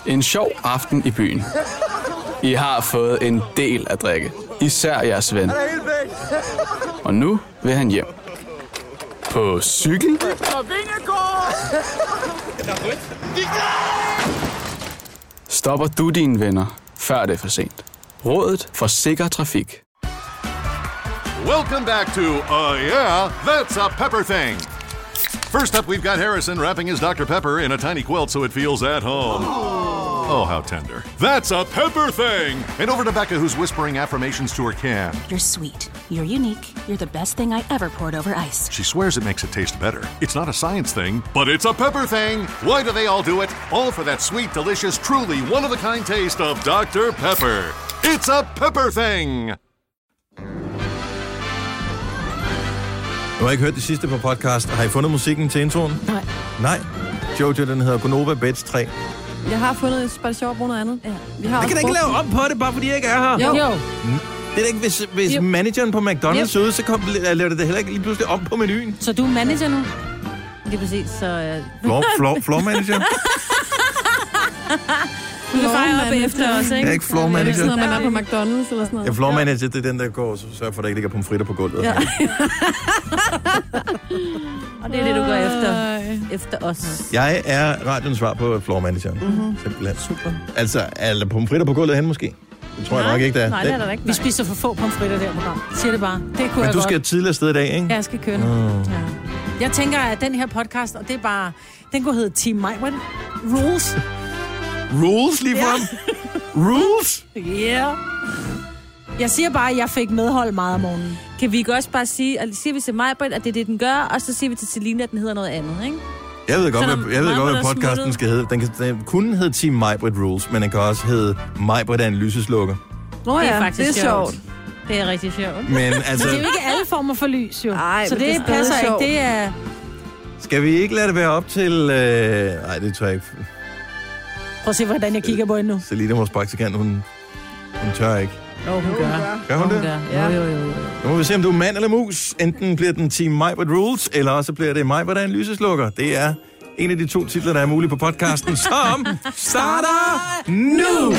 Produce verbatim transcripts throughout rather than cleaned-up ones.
En sjov aften i byen. I har fået en del at drikke. Især jeres ven. Og nu vil han hjem. På cykel? Stopper du dine venner, før det er for sent. Rådet for sikker trafik. Welcome back to, uh, yeah, that's a pepper thing. First up, we've got Harrison wrapping his Doctor Pepper in a tiny quilt so it feels at home. Oh, how tender. That's a pepper thing! And over to Becca, who's whispering affirmations to her can. You're sweet. You're unique. You're the best thing I ever poured over ice. She swears it makes it taste better. It's not a science thing, but it's a pepper thing! Why do they all do it? All for that sweet, delicious, truly one-of-a-kind taste of Doctor Pepper. It's a pepper thing! Du har ikke hørt det sidste på podcast. Har I fundet musikken til introen? Nej. Nej. Jojo, den hedder Gonova Beds tre. Jeg har fundet et bare sjovt at bruge noget andet. Ja. Vi har jeg kan da ikke lave om på det, bare fordi jeg ikke er her. Jo. jo. Det er da ikke, hvis, hvis manageren på McDonald's er ude, så kom, laver det, det heller ikke lige pludselig om på menuen. Så du er manager nu? Lige præcis, så... Uh... Floor, floor, floor manager? Du kan fejre op efter os, ikke? Jeg er ikke floor manager. Det er sådan noget, man er på McDonald's eller sådan noget. Ja, floor manager, det er den, der går og sørger for, at der ikke ligger pomfritter på gulvet. Ja. Og det er det, du går efter, efter os. Jeg er radioens svar på floor manager. Mm-hmm. Simpelthen. Super. Altså, er der pomfritter på gulvet hen måske? Det tror nej, jeg nok ikke, der er. Nej, det er der ikke. Vi spiser for få pomfritter der på program. Siger det bare. Det kunne Men jeg du godt. skal tidligere afsted i dag, ikke? Ja, jeg skal køre. Mm. Ja. Jeg tænker, at den her podcast, og det er bare... Den kunne hedde Team Maiwin. Rules. Rules lige frem? Yeah. Rules? Ja. Yeah. Jeg siger bare, at jeg fik medhold meget om morgenen. Kan vi ikke også bare sige, at siger vi til Maibritt, at det er det, den gør, og så siger vi til Selina, at den hedder noget andet, ikke? Jeg ved godt, så hvad, jeg ved godt, hvad podcasten smuttet. skal hedde. Den, kan, den kunne hedde Team Maibritt Rules, men den kan også hedde Maibritt er en lyseslukker. Nå ja, det er faktisk det er sjovt. sjovt. Det er rigtig sjovt. Men altså... det er jo ikke alle former for lys, jo. Ej, så det, det passer ikke. Det er... Skal vi ikke lade det være op til... Øh... Nej, det tror jeg ikke. Prøv at se, hvordan jeg kigger på hende nu. Selina, vores praktikant, hun, hun tør ikke. Jo, hun gør. Gør hun, hun det? Gør. Ja. Jo, jo, jo. Nu må vi se, om du er mand eller mus. Enten bliver den Team Maibritt Rules, eller også bliver det Maibritt er en lyseslukker. Det er en af de to titler, der er mulige på podcasten, som starter nu!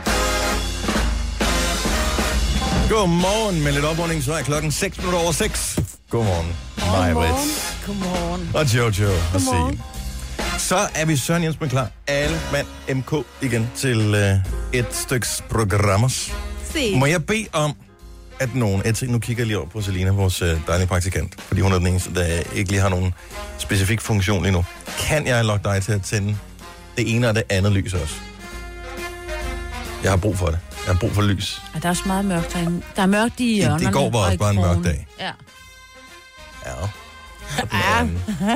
Godmorgen. Med lidt opvågning, så er klokken seks minutter over seks. Godmorgen. Maibritt. Godmorgen. Og Jojo. Og Signe. Så er vi Søren Jensen klar. Alle mand M K igen til øh, et styks programmers. Se. Må jeg bede om, at nogen... Jeg tænker, nu kigger jeg lige over på Selina, vores øh, dejlige praktikant, fordi hun er den eneste, der ikke lige har nogen specifik funktion lige nu. Kan jeg lokke dig til at tænde det ene og det andet lys også? Jeg har brug for det. Jeg har brug for lys. Ja, der er også meget mørkt derinde. Der er mørkt i hjørnerne. Det, det går bare også bare en mørk dag. Ja. Ja. Ja.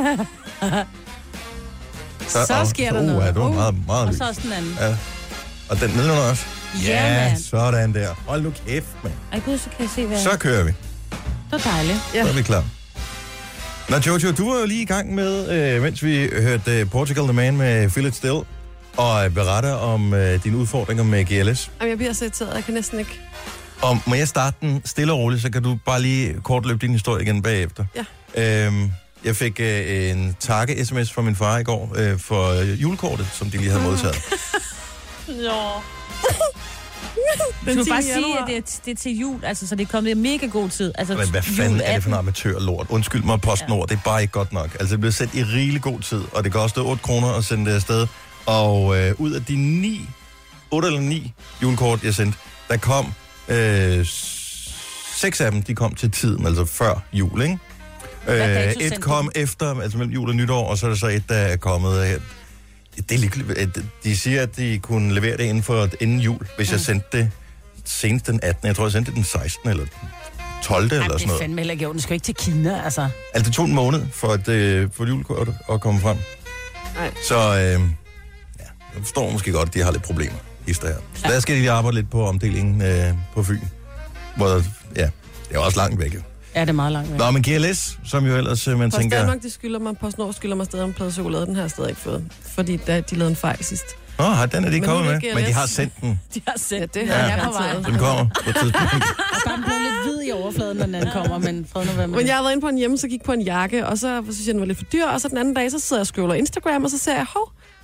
Så, så sker der uh, noget. Ja, det var meget, meget og lys. så også den anden. Ja. Og den nedenunder også? Ja, ja man. sådan der. Hold nu kæft, mand. Ej gud, så kan jeg se, hvad... Så kører vi. Det er dejligt. Ja. Så er vi klar. Nå, Jojo, du var jo lige i gang med, øh, mens vi hørte uh, Portugal The Man med Feel It Still, og uh, beretter om uh, dine udfordringer med G L S. Jamen, jeg bliver så irriteret. Jeg kan næsten ikke... Og må jeg starte den stille og roligt, så kan du bare lige kort løbe din historie igen bagefter. Ja. Øhm, jeg fik øh, en takke-sms fra min far i går øh, for øh, julekortet, som de lige havde modtaget. Nå. Du skal bare sige, at det er, det er til jul, altså, så det er kommet i mega god tid. Altså, Men hvad fanden er det for en amatørlort? Undskyld mig, PostNord, ja. Det er bare ikke godt nok. Altså, det blev sendt i rigelig god tid, og det kostede otte kroner at sende det afsted. Og øh, ud af de ni, otte eller ni julekort, jeg sendte, der kom øh, seks af dem, de kom til tiden, altså før jul, ikke? Øh, et kom efter, altså mellem jul og nytår, og så er der så et, der er kommet... Øh, det er ligegyldigt. De siger, at de kunne levere det inden for inden jul, hvis mm. jeg sendte det senest den attende. Jeg tror, jeg sendte det den sekstende eller tolvte eller sådan noget. Det er fandme heller ikke jo. Den skal ikke til Kina, altså. Altså, det tog en måned for, at, øh, for julekortet at komme frem. Nej. Så, øh, ja, jeg forstår måske godt, at de har lidt problemer, hister her. Så ja. Der skal de arbejde lidt på omdelingen øh, på Fyn. Hvor, ja, det er også langt væk. Ja, det er meget langt væk. Nå, men G L S, som jo ellers, man Post tænker... Danmark, de skylder mig, PostNord skylder mig stadig en plade chokolade. Den har jeg stadig ikke fået, fordi der, de lavede en fejl sidst. Nå, har den er de kommet med, men de har sendt den. De har sendt ja, det. Ja, Ja, jeg på vej. Den kommer på et tidspunkt. Og der er blevet lidt hvid i overfladen, når den anden kommer, men fred nu være med. Men jeg har været inde på en hjemme, så gik på en jakke, og så synes jeg, den var lidt for dyr, og så den anden dag, så sidder jeg og scroller Instagram, og så ser jeg, hov,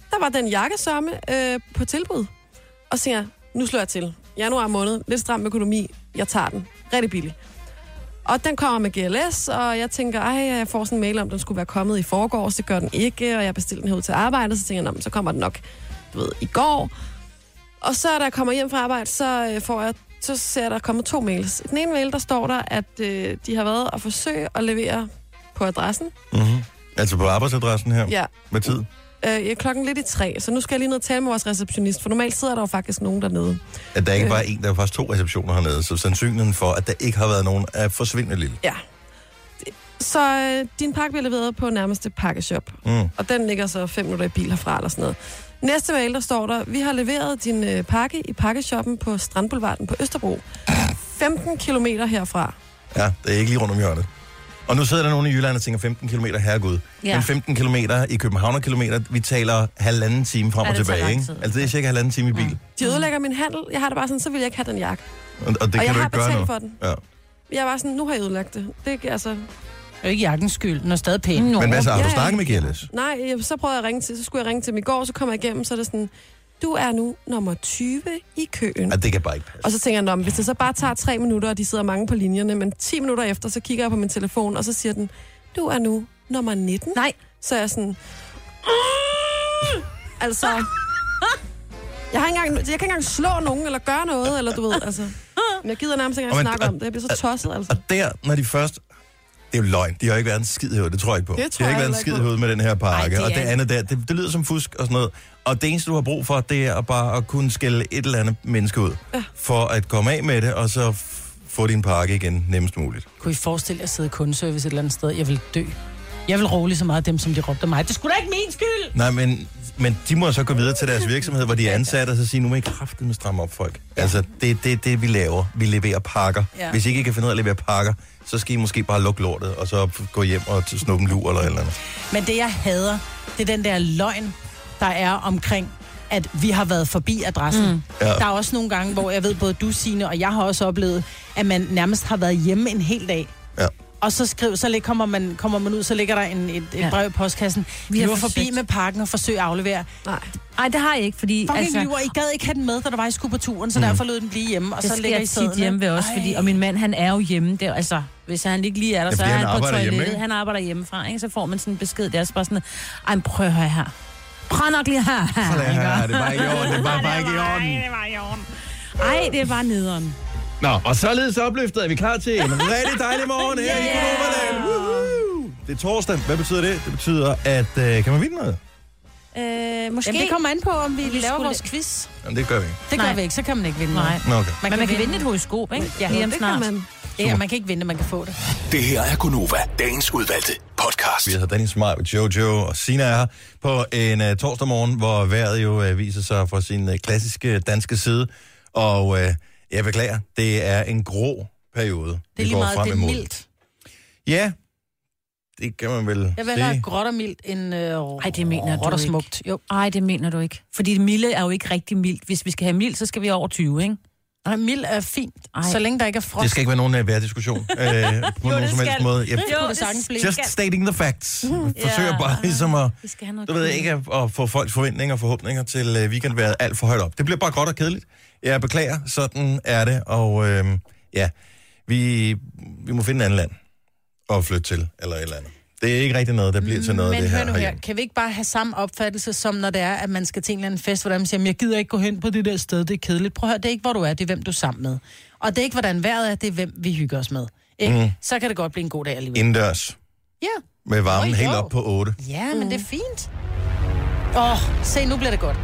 der var den jakkesørme øh, på tilbud. Og så tænker jeg, nu slår jeg til. Januar måned, lidt stram økonomi, jeg tager den. Rigtig billig. Og den kommer med G L S, og jeg tænker, ej, jeg får sådan en mail om, den skulle være kommet i forgårs, det gør den ikke, og jeg bestilte den herud til arbejde, så tænker jeg, så kommer den nok, du ved, i går. Og så da jeg kommer hjem fra arbejde, så øh, får jeg, så ser jeg, der kommer to mails. I den ene mail, der står der, at øh, de har været og forsøge at levere på adressen. Mm-hmm. Altså på arbejdsadressen her? Ja. Med tid? Øh, klokken lidt i tre, så nu skal jeg lige ned og tale med vores receptionist, for normalt sidder der jo faktisk nogen dernede. At der ikke øh. bare en, der er faktisk to receptioner hernede, så sandsynligheden for, at der ikke har været nogen, er forsvindende lille. Ja. Så øh, din pakke bliver leveret på nærmeste pakkeshop, Mm. og den ligger så fem minutter i bil herfra eller sådan noget. Næste mail, der står der, vi har leveret din øh, pakke i pakkeshoppen på Strandboulevarden på Østerbro. femten kilometer herfra. Ja, det er ikke lige rundt om hjørnet. Og nu sidder der nogen i Jylland og tænker femten kilometer, herregud. Ja. Men femten kilometer i København kilometer, vi taler halvanden time frem Ja, og det tager tilbage, lang ikke? tid. Altså det er cirka halvanden time i bil. Mm. De ødelægger min handel. Jeg har det bare sådan, så vil jeg ikke have den jakke. Og, og det Og kan jeg du har ikke gøre betalt nu. for den. Ja. Jeg var sådan, nu har jeg ødelagt det. Det er altså... Det er jo ikke jakkens skyld, den er stadig pæn. Nå. Men hvad så, har du Ja, ja. snakket med G L S? Nej, jeg, så prøvede jeg at ringe til, så skulle jeg ringe til dem i går, så kom jeg igennem, så er det sådan, du er nu nummer tyve i køen. Ja, det kan bare ikke passe. Og så tænker jeg, nå, men hvis det så bare tager tre minutter, og de sidder mange på linjerne, men ti minutter efter, så kigger jeg på min telefon, og så siger den, du er nu nummer nitten. Nej. Så er jeg sådan, altså, jeg, har ikke engang, jeg kan ikke engang slå nogen, eller gøre noget, eller du ved, altså. Men jeg gider nærmest ikke Og engang men- snakke om det. Jeg bliver så tosset, altså. Og der, når de først... Det er jo løgn. De har ikke været en skid i hovedet, det tror jeg ikke på. Det De tror har ikke jeg været en heller skid ikke i på. hovedet med den her pakke. Ej, det og det er- andet der, det, det lyder som fusk og sådan noget. Og det eneste, du har brug for, det er bare at kunne skælde et eller andet menneske ud. Ja. For at komme af med det, og så f- få din pakke igen nemmest muligt. Kunne I forestille jer at sidde i kundeservice et eller andet sted? Jeg vil dø. Jeg vil roligt så meget af dem, som de råbte af mig. Det skulle da ikke min skyld! Nej, men, men de må så gå videre til deres virksomhed, hvor de er ansat, og så sige, nu må I kraftedeme stramme op, folk. Ja. Altså, det er det, det, vi laver. Vi leverer pakker. Ja. Hvis I ikke kan finde ud af at levere pakker, så skal I måske bare lukke lortet, og så gå hjem og snuppe en lur eller et eller andet. Men det, jeg hader, det er den der løgn, der er omkring, at vi har været forbi adressen. Mm. Ja. Der er også nogle gange, hvor jeg ved, både du, Signe, og jeg har også oplevet, at man nærmest har været hjemme en hel dag. Ja. Og så, skriv, så lig- kommer, man, kommer man ud, så ligger der en, et, et Ja. brev i postkassen. Vi, Vi har var forbi forsøgt. med pakken og forsøg at aflevere. Nej. Nej, det har jeg ikke, fordi... Fucking altså, lyver, I gad ikke have den med, da der var, I skulle på turen, så mm. derfor lod den blive hjemme, og det så sker ligger I tit sædene. hjemme ved os, fordi, og min mand, han er jo hjemme. Det, er- altså, hvis han ikke lige er der, Ja, så fordi er han han på arbejder hjemme, toilettet. ikke? Han arbejder hjemmefra, ikke? Så får man sådan en besked, der er så bare sådan, ej, men prøv at høre her. Prøv nok lige her. Så lad her, det er bare ikke i orden, det er bare, bare ikke i orden. det var i orden. Ej, det er bare nederen. Nå, og således opløftet er vi klar til en rigtig dejlig morgen her i Konobaland. Woohoo! Det er torsdag. Hvad betyder det? Det betyder, at øh, kan man vinde noget? Øh, måske. Jamen, det kommer an på, om vi, vi laver skulle- vores quiz. Jamen, det gør vi ikke. Det gør Nej. vi ikke, så kan man ikke vinde Nej. noget. Nå, okay. Men man kan vinde et horoskop, ikke? Ja, Lige om Det snart. kan man. Ja, man kan ikke vinde, man kan få det. Det her er Gonova, dagens udvalgte podcast. Vi hedder Dennis Smart, Jojo og Sina er her på en uh, torsdag morgen, hvor vejret jo uh, viser sig fra sin uh, klassiske danske side. Og uh, jeg beklager, det er en grå periode, Det er vi lige går meget, frem det er imod. mildt. Ja, det kan man vel Jeg vil sige. have gråt og mildt end øh, Ej, det mener råt du og ikke. smukt. Jo. Ej, det mener du ikke. Fordi det milde er jo ikke rigtig mildt. Hvis vi skal have mild, så skal vi over tyve, ikke? Nej, mild er fint, Ej. så længe der ikke er frost. Det skal ikke være nogen uh, værdiskussion uh, på nogen som helst skal. måde. Jeg, Det kunne det sagtens blive. just stating the facts. Forsøger Ja. bare ligesom at, Vi skal have noget du ved cool. ikke, at, at få folks forventninger og forhåbninger til uh, weekendværet alt for højt op. Det bliver bare godt og kedeligt. Jeg beklager, sådan er det. Og øh, ja, vi, vi må finde et andet land at flytte til, eller et eller andet. Det er ikke rigtig noget, der bliver til noget af Men det her hør nu her, herhjemme. kan vi ikke bare have samme opfattelse, som når det er, at man skal til en eller anden fest, hvor man siger, jeg gider ikke gå hen på det der sted, det er kedeligt. Prøv at høre, det er ikke, hvor du er, det er, hvem du er sammen med. Og det er ikke, hvordan vejret er, det er, hvem vi hygger os med. Ikke? Mm. Så kan det godt blive en god dag alligevel. Indendørs, Ja. med varmen Nå, helt jo. op på otte. Ja, men det er fint. Åh, oh, se, nu bliver det godt.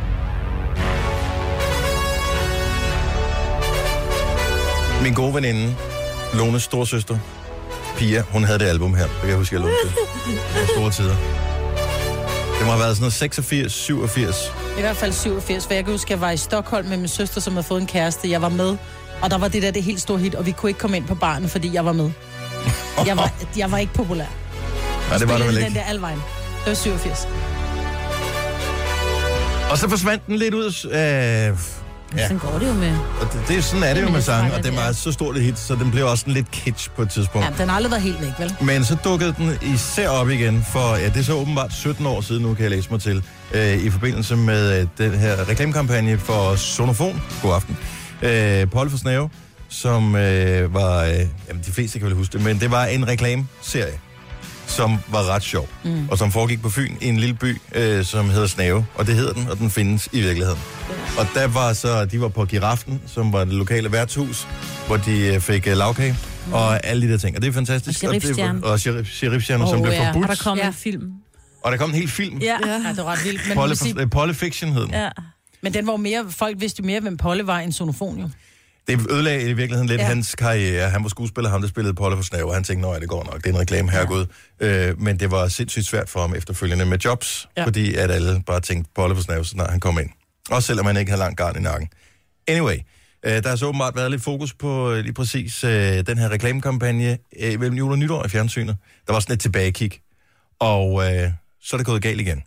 Min gode veninde, Lones storsøster, Pia, hun havde det album her. Det kan jeg huske, jeg lånte det. Det var store tider. Det må have været sådan noget seksogfirs, syvogfirs. I hvert fald syvogfirs, for jeg kan huske, at jeg var i Stockholm med min søster, som havde fået en kæreste. Jeg var med, og der var det der det helt store hit, og vi kunne ikke komme ind på baren, fordi jeg var med. Jeg var, jeg var ikke populær. Nej, det var det vel Den ikke. der alvejen. Det var syvogfirs. Og så forsvandt den lidt ud af Ja. Sådan går det jo med. Og det, det, sådan er det jo med det sange, trækker og det det, var ja. så stort et hit, så den blev også en lidt kitsch på et tidspunkt. Ja, den har aldrig været helt væk, vel? Men så dukkede den især op igen, for ja, det er så åbenbart sytten år siden, nu kan jeg læse mig til, øh, i forbindelse med øh, den her reklamekampagne for Sonofon. God aften. Øh, Polly for Snæve, som øh, var, øh, jamen de fleste kan vel huske det, men det var en reklameserie, som var ret sjov, mm. og som foregik på Fyn i en lille by, øh, som hedder Snave, og det hedder den, og den findes i virkeligheden. Ja. Og der var så, de var på Giraffen, som var det lokale værtshus, hvor de øh, fik øh, lavkage, mm. og alle de der ting, og det er fantastisk. Og Sheriffstjernen. Og Sheriffstjernen, oh, som blev ja. forbudt. Og der kom Ja. en film. Og der kom en hel film. Ja. Ja, det var ret vildt. Men, Polly, sige, for, Polyfiction hed den. Ja. men den var jo mere, folk vidste jo mere, hvem Polly var end Sonofon jo. Det ødelagde i virkeligheden lidt ja. Ja. hans karriere. Han var skuespiller, ham der spillede Polly for Snæve, og han tænkte, nej, det går nok, det er en reklame, herregud. Ja. Øh, men det var sindssygt svært for ham efterfølgende med jobs, ja. fordi at alle bare tænkte Polly for Snæve, så snart han kom ind. Også selvom han ikke havde langt garn i nakken. Anyway, øh, der har så åbenbart været lidt fokus på øh, lige præcis øh, den her reklamekampagne øh, mellem jul og nytår i fjernsynet. Der var sådan et tilbagekig, og øh, så er det gået galt igen.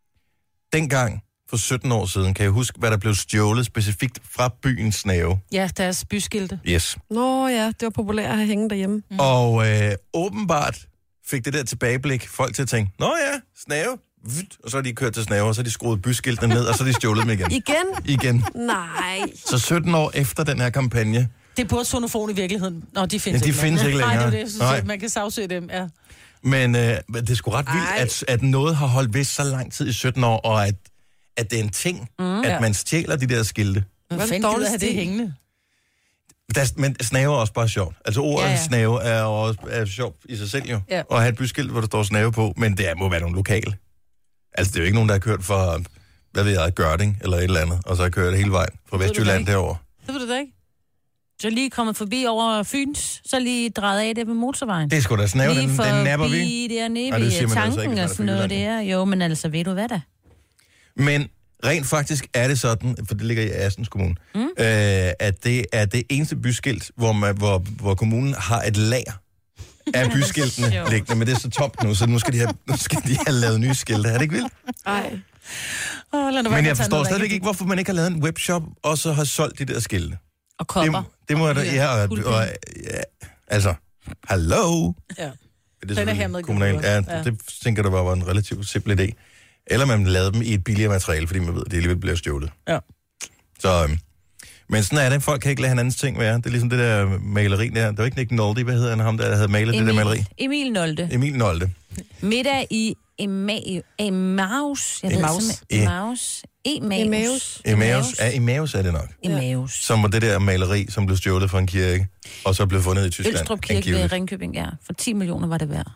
Dengang, for sytten år siden, kan jeg huske, hvad der blev stjålet specifikt fra byen Snave. Ja, deres byskilte. Yes. Nå ja, det var populært at have hænge derhjemme. Mm. Og øh, åbenbart fik det der tilbageblik folk til at tænke, nå ja, Snave, Vyt. Og så er de kørt til Snave, og så er de skruet byskiltene ned, og så er de stjålet dem igen. Igen? Igen. Nej. Så sytten år efter den her kampagne. Det er på Sonofon i virkeligheden. Nå, de findes Ja, de ikke findes ikke længere. Nej, det er det, jeg Nej. synes, man kan sagsøge dem, ja. Men øh, det er sgu ret vildt, at, at noget har holdt ved så lang tid i sytten år, og at, at det er en ting, mm, at man stjæler de der skilte. Hvad fanden gider have det hængende? Der, men snave er også bare sjovt. Altså ordet ja, Ja, ja. ja. snave er også er sjovt i sig selv jo. Ja. Og have et byskilt, hvor der står snave på, men det er, må være nogle lokale. Altså det er jo ikke nogen, der har kørt fra, hvad ved jeg, Gørding eller et eller andet, og så har kørt hele vejen fra Vestjylland derover. Det ved du da ikke. Så lige kommet forbi over Fyns, så lige drejet af det på motorvejen. Det er sgu da snave, den, lige den napper vi. Lige dernede Nej, det siger ved man altså tanken ikke, og hvis sådan man er noget fra Jylland. der. Jo, men altså, ved du hvad da? Men rent faktisk er det sådan, for det ligger i Assens Kommune, mm. øh, at det er det eneste byskilt, hvor, man, hvor, hvor kommunen har et lager af byskiltene liggende. Men det er så tomt nu, så nu skal de have, nu skal de have lavet nye skilte. Er det ikke vildt? Nej. Oh, Men jeg forstår stadigvæk ikke, hvorfor man ikke har lavet en webshop, og så har solgt de der skilte. Og kopper. Det, det må jeg da... Ja, og, og, ja, altså, hallo? Ja. Det er Den er selvfølgelig hermed kommunalt. Ja, ja. det tænker jeg, der var en relativt simpel idé. Eller man lavede dem i et billigere materiale, fordi man ved, at det alligevel bliver stjålet. Ja. Så, øhm, men sådan er det. Folk kan ikke lade hinandens ting være. Det er ligesom det der maleri der. Det var ikke Nick Nolte, hvad hedder han, ham der havde malet Emil, det der maleri? Emil Nolte. Emil Nolte. Middag i Emma- Emmaus. Jeg ved Emmaus. simpelthen- Emmaus. Emmaus. Emmaus. Emmaus. Ja, Emmaus er det nok. Emmaus. Som var det der maleri, som blev stjålet fra en kirke, og så blev fundet i Tyskland. Ølstrup Kirke angiveligt. ved Ringkøbing, ja. For ti millioner var det værd.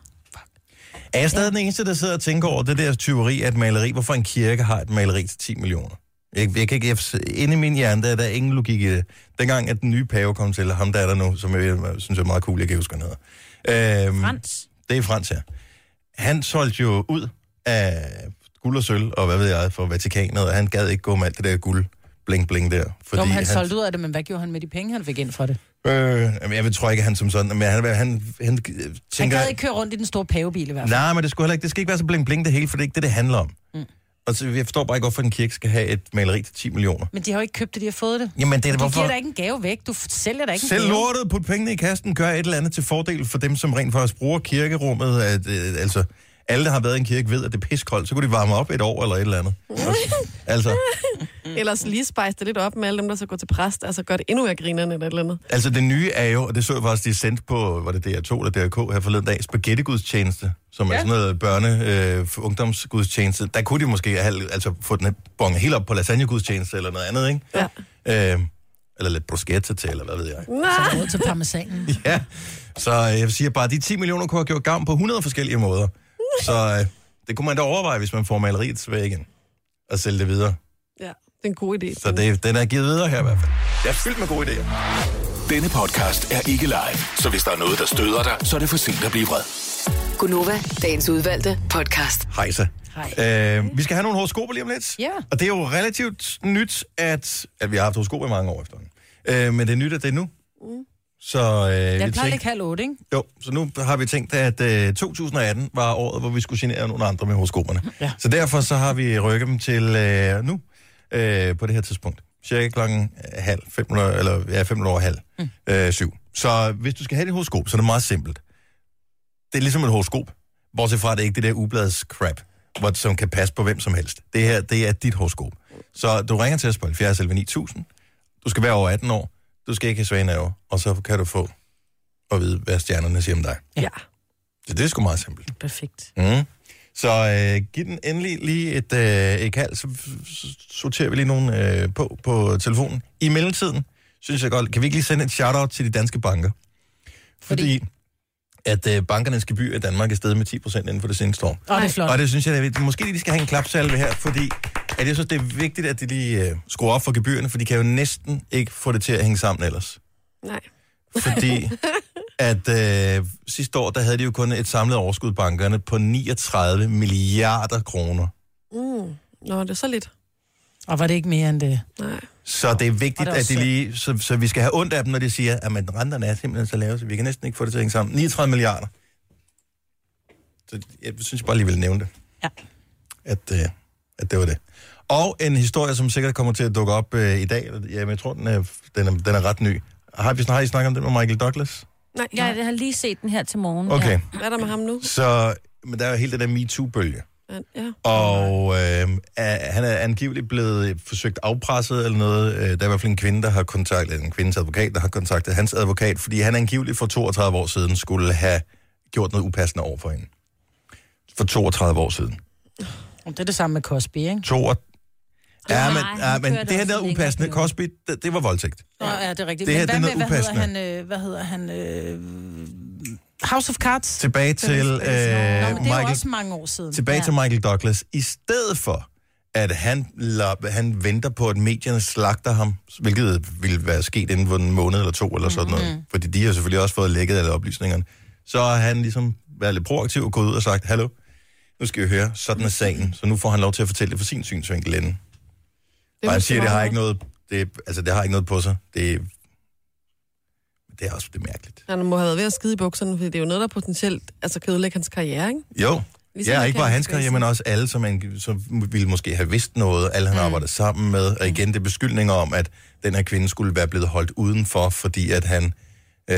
Er jeg stadig ja. den eneste, der sidder og tænker over det der tyveri af et maleri? Hvorfor en kirke har et maleri til ti millioner? Jeg, jeg kan ikke... Jeg, inde i min hjerne, der er der ingen logik i det. Dengang, at den nye pave kom til, ham der er der nu, som jeg, jeg synes er meget cool, jeg kan huske, han hedder. Øhm, Frans. Det er Frans, ja. Han solgte jo ud af guld og sølv, og hvad ved jeg, for Vatikanet, og han gad ikke gå med alt det der guld bling bling der. Fordi Nå, men han han solgte ud af det, men hvad gjorde han med de penge, han fik ind fra det? Øh, jeg tror ikke, han som sådan, men han, han, han, han tænker... Han gad ikke køre rundt i den store pavebil i hvert fald. Nej, men det, skulle heller ikke, det skal ikke være så bling bling det hele, for det er ikke det, det handler om. Mm. Og så, jeg forstår bare ikke, hvorfor en kirke skal have et maleri til ti millioner. Men de har jo ikke købt det, de har fået det. Jamen, det er Du hvorfor... giver da ikke en gave væk. Du sælger da ikke en Selv gave. lortet, put pengene i kassen, gør et eller andet til fordel for dem, som rent faktisk bruger kirkerummet. At, øh, altså, alle, der har været i en kirke, ved, at det er piskoldt. Så kunne de varme op et år eller et eller andet. altså, Ellers lige spejse det lidt op med alle dem, der så går til præst. Altså gør det endnu mere grinerne eller et eller andet. altså, det nye er jo, og det så jeg faktisk, de er sendt på, var det D R to eller D R K her forleden dag, spaghettigudstjeneste, som ja. er sådan noget børne, øh, ungdomsgudstjeneste. Der kunne de måske have, altså, få den bonget helt op på lasagnegudstjeneste eller noget andet, ikke? Ja. Øh, eller lidt bruschetta til, eller hvad ved jeg. Så råd til parmesanen. Ja, så øh, jeg siger bare, at de ti millioner kunne have gjort gavn på hundrede forskellige måder. Så øh, det kunne man da overveje, hvis man får maleriet tilbage igen, og sælge det videre. Ja, det er en god idé. Så det, den er givet videre her i hvert fald. Jeg er fyldt med gode idéer. Denne podcast er ikke live, så hvis der er noget, der støder dig, så er det for sent at blive vred. Gunova, dagens udvalgte podcast. Hej så. Hej. Øh, vi skal have nogle horoskoper lige om lidt. Ja. Og det er jo relativt nyt, at, at vi har haft horoskoper i mange år efterhånden. Øh, men det er nyt, at det er nu. Mm. Så, øh, Jeg vi plejer tænk... ikke halv otte, ikke? Jo, så nu har vi tænkt, at øh, to tusind atten var året, hvor vi skulle genere nogle andre med horoskoperne. Ja. Så derfor så har vi rykket dem til øh, nu, øh, på det her tidspunkt. cirka klokken halv, fem minutter, eller ja, fem minutter over halv, mm. øh, syv. Så hvis du skal have dit horoskop, så er det meget simpelt. Det er ligesom et horoskop, bortset fra, at det ikke er det der ubladets crap, hvor, som kan passe på hvem som helst. Det her, det er dit horoskop. Så du ringer til os på halvfjerds elleve ni tusind. Du skal være over atten år. Du skal ikke have svage nerver, og så kan du få at vide, hvad stjernerne siger om dig. Ja. Så det er sgu meget simpelt. Perfekt. Mm. Så øh, giv den endelig lige et, øh, et kald, så sorterer vi lige nogen øh, på på telefonen. I mellemtiden, synes jeg godt, kan vi ikke lige sende et shout-out til de danske banker? Fordi, Fordi at øh, bankernes gebyr i Danmark er steget med ti procent inden for det seneste år. Og det er flot. Og det synes jeg, at måske de skal have en klapsalve her, fordi at jeg synes, det er vigtigt, at de lige øh, skruer op for gebyrerne, for de kan jo næsten ikke få det til at hænge sammen ellers. Nej. Fordi at øh, sidste år, der havde de jo kun et samlet overskud bankerne på niogtredive milliarder kroner. Mm. Nå, det er så lidt. Og var det ikke mere end det? Nej. Så det er vigtigt, det er at de lige, så, så vi skal have ondt af dem, når de siger, at men, renterne er simpelthen så lave, så vi kan næsten ikke få det til at hænge sammen. niogtredive milliarder. Så jeg synes bare lige vil nævne det. Ja. At, øh, at det var det. Og en historie, som sikkert kommer til at dukke op øh, i dag. Jamen, jeg tror, den er, den er, den er ret ny. Har, vi, har I snakket om det med Michael Douglas? Nej, Ja, jeg har lige set den her til morgen. Okay. Ja. hvad er der med ham nu? Så, men der er jo hele den der MeToo-bølge. Ja. Og øh, er, han er angiveligt blevet forsøgt afpresset eller noget. Der er i hvert fald en kvinde, der har kontaktet, en kvindes advokat, der har kontaktet hans advokat, fordi han angiveligt for toogtredive år siden skulle have gjort noget upassende over for hende. For toogtredive år siden. Det er det samme med Cosby, ikke? To og... Ja, men, Nej, ja, men kørte det her også der en upassende, længere periode. Cosby, det, det var voldtægt. Nå, ja, det er rigtigt. Det her, Men det er hvad, noget med, hvad hedder han, øh, hvad hedder han, øh, House of Cards? Tilbage til øh, Nå, men det er jo Michael, også mange år siden. tilbage ja. til Michael Douglas. I stedet for, at han, la, han venter på, at medierne slagter ham, hvilket ville være sket inden for en måned eller to, eller sådan noget. Mm-hmm. Fordi de har selvfølgelig også fået lækket alle oplysningerne. Så har han ligesom været lidt proaktiv og gået ud og sagt, hallo, nu skal vi høre, sådan er sagen. Så nu får han lov til at fortælle det for sin synsvinkel inden. Og han siger, det har ikke noget, det, altså, det har ikke noget på sig. Det, det er også det er mærkeligt. Han må have været ved at skide i bukserne, fordi det er jo noget, der potentielt altså, kan ødelægge hans karriere, ikke? Jo, Ligesom ja, han ikke kan bare hans hans karriere, men også alle, som, han, som ville måske have vidst noget, alle han mm. arbejder sammen med. Og igen, det er beskyldninger om, at den her kvinde skulle være blevet holdt udenfor, fordi at han... Øh,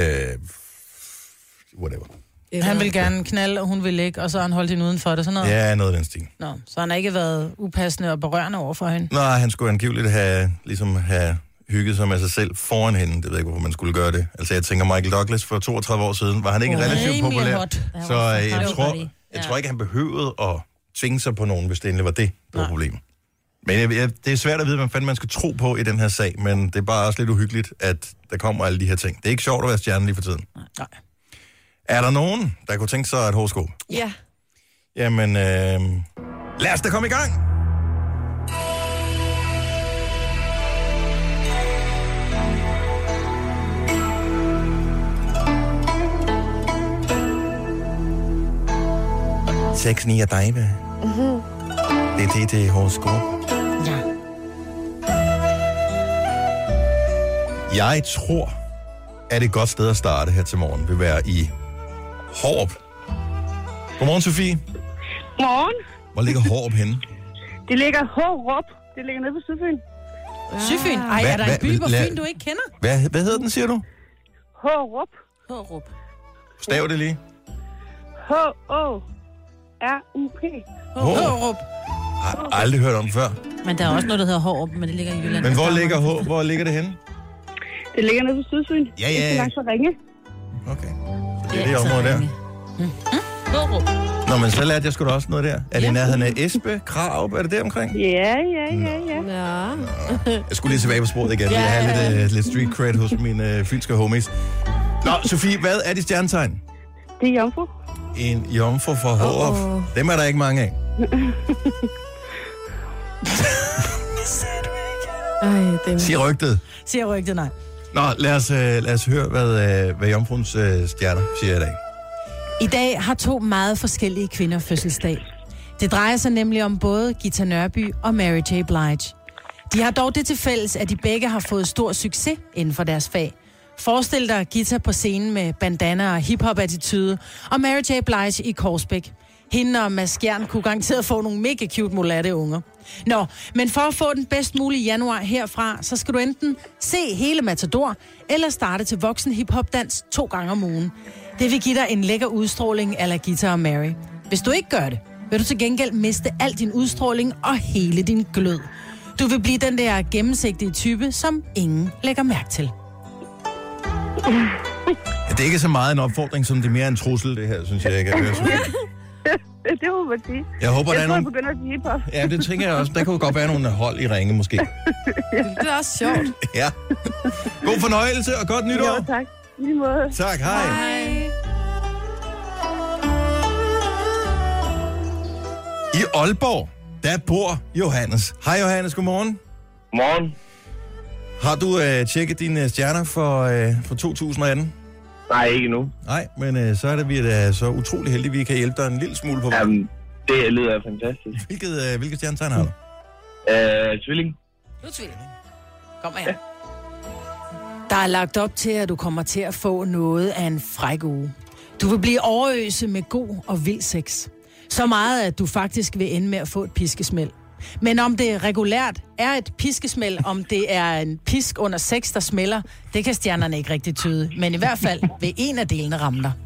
whatever. Han vil gerne knalde, og hun vil ikke, og så har han holdt hende uden for det, sådan noget. Ja, noget af den stil. Nå, så han har ikke været upassende og berørende over for hende. Nej, han skulle angiveligt have, ligesom have hygget sig med sig selv foran hende. Det ved jeg ikke, hvorfor man skulle gøre det. Altså, jeg tænker, Michael Douglas for toogtredive år siden, var han ikke Oh, relativt rimelig populær? hot. Så øh, jeg, tror, buddy. jeg tror ikke, han behøvede at tvinge sig på nogen, hvis det endelig var det, der var problemet. Men jeg, jeg, det er svært at vide, hvad fanden man skal tro på i den her sag, men det er bare også lidt uhyggeligt, at der kommer alle de her ting. Det er ikke sjovt at være stjerne lige for tiden. Nej. Er der nogen, der kunne tænke sig et horoskop? Ja. Jamen, øh, lad os da komme i gang! seks ni er dig, hvad? Mm-hmm. Det er det, det er horoskop. Ja. Jeg tror, at et godt sted at starte her til morgen vil være i Hårup. Godmorgen, Sofie. Godmorgen. Hvor ligger Hårup henne? Det ligger Hårup. Det ligger nede på Sydfyn. Syfyn? Ej, Hvad- er der en hvad- by på lad- Fyn, du ikke kender? Hvad, hvad hedder den, siger du? Hårup. Hårup. Stav det lige. H-O-R-U-P. Hårup. Har aldrig hørt om den før. Men der er også noget, der hedder Hårup, men det ligger i Jylland. Men hvor ligger, H- hvor ligger det henne? Det ligger nede på Sydfyn. Ja, ja, Ikke ja. langt fra Ringe. Okay. Så det er det område der. Hårup. Nå, men så lærte jeg sgu da også noget der. Er det i nærheden af Esbe, Krarup? Er det der omkring? Ja, ja, ja, ja. Ja. Jeg skulle lige tilbage på sporet igen. Jeg har lidt, uh, lidt street cred hos mine uh, fynske homies. Nå, Sofie, hvad er dit stjernetegn? Det er jomfru. En jomfru fra Hårup. Åh. Dem er der ikke mange af. Ej, den... Siger rygtet. Siger rygtet nej. Nå, lad os, uh, lad os høre, hvad, uh, hvad jomfruens uh, stjerner siger i dag. I dag har to meget forskellige kvinder fødselsdag. Det drejer sig nemlig om både Gita Nørby og Mary J. Blige. De har dog det til fælles, at de begge har fået stor succes inden for deres fag. Forestil dig Gita på scenen med bandana og hip-hop-attitude, og Mary J. Blige i Korsbæk. Hende og Mads Skjern kunne garanteret få nogle mega cute mulatte unger. Nå, men for at få den bedst mulige januar herfra, så skal du enten se hele Matador, eller starte til voksen hiphop-dans to gange om ugen. Det vil give dig en lækker udstråling a la Gita og Mary. Hvis du ikke gør det, vil du til gengæld miste al din udstråling og hele din glød. Du vil blive den der gennemsigtige type, som ingen lægger mærke til. Ja, det er ikke så meget en opfordring, som det er mere en trussel, det her, synes jeg ikke. Det må man sige. Jeg håber, jeg der er tror, nogen... jeg begynder at sige hiphop. Ja, det tænker jeg også. Der kunne godt være nogle hold i ringe, måske. Det er også sjovt. Ja. God fornøjelse og godt nytår. Jo, tak. I lige måde. Tak, hej. Hej. I Aalborg, der bor Johannes. Hej Johannes, godmorgen. Godmorgen. Har du øh, tjekket dine stjerner for, øh, for to tusind atten? Nej, ikke nu. Nej, men øh, så er det vi er så utrolig heldige, at vi kan hjælpe dig en lille smule på vej. Jamen, det lyder fantastisk. Hvilket, øh, hvilket stjernetegn har du? Øh, tvilling. Du er tvilling. Kom her. Ja. Der er lagt op til, at du kommer til at få noget af en fræk uge. Du vil blive overøset med god og vild sex. Så meget, at du faktisk vil ende med at få et piskesmæld. Men om det regulært er et piskesmæld, om det er en pisk under sex, der smælder, det kan stjernerne ikke rigtig tyde. Men i hvert fald vil en af delene ramme dig.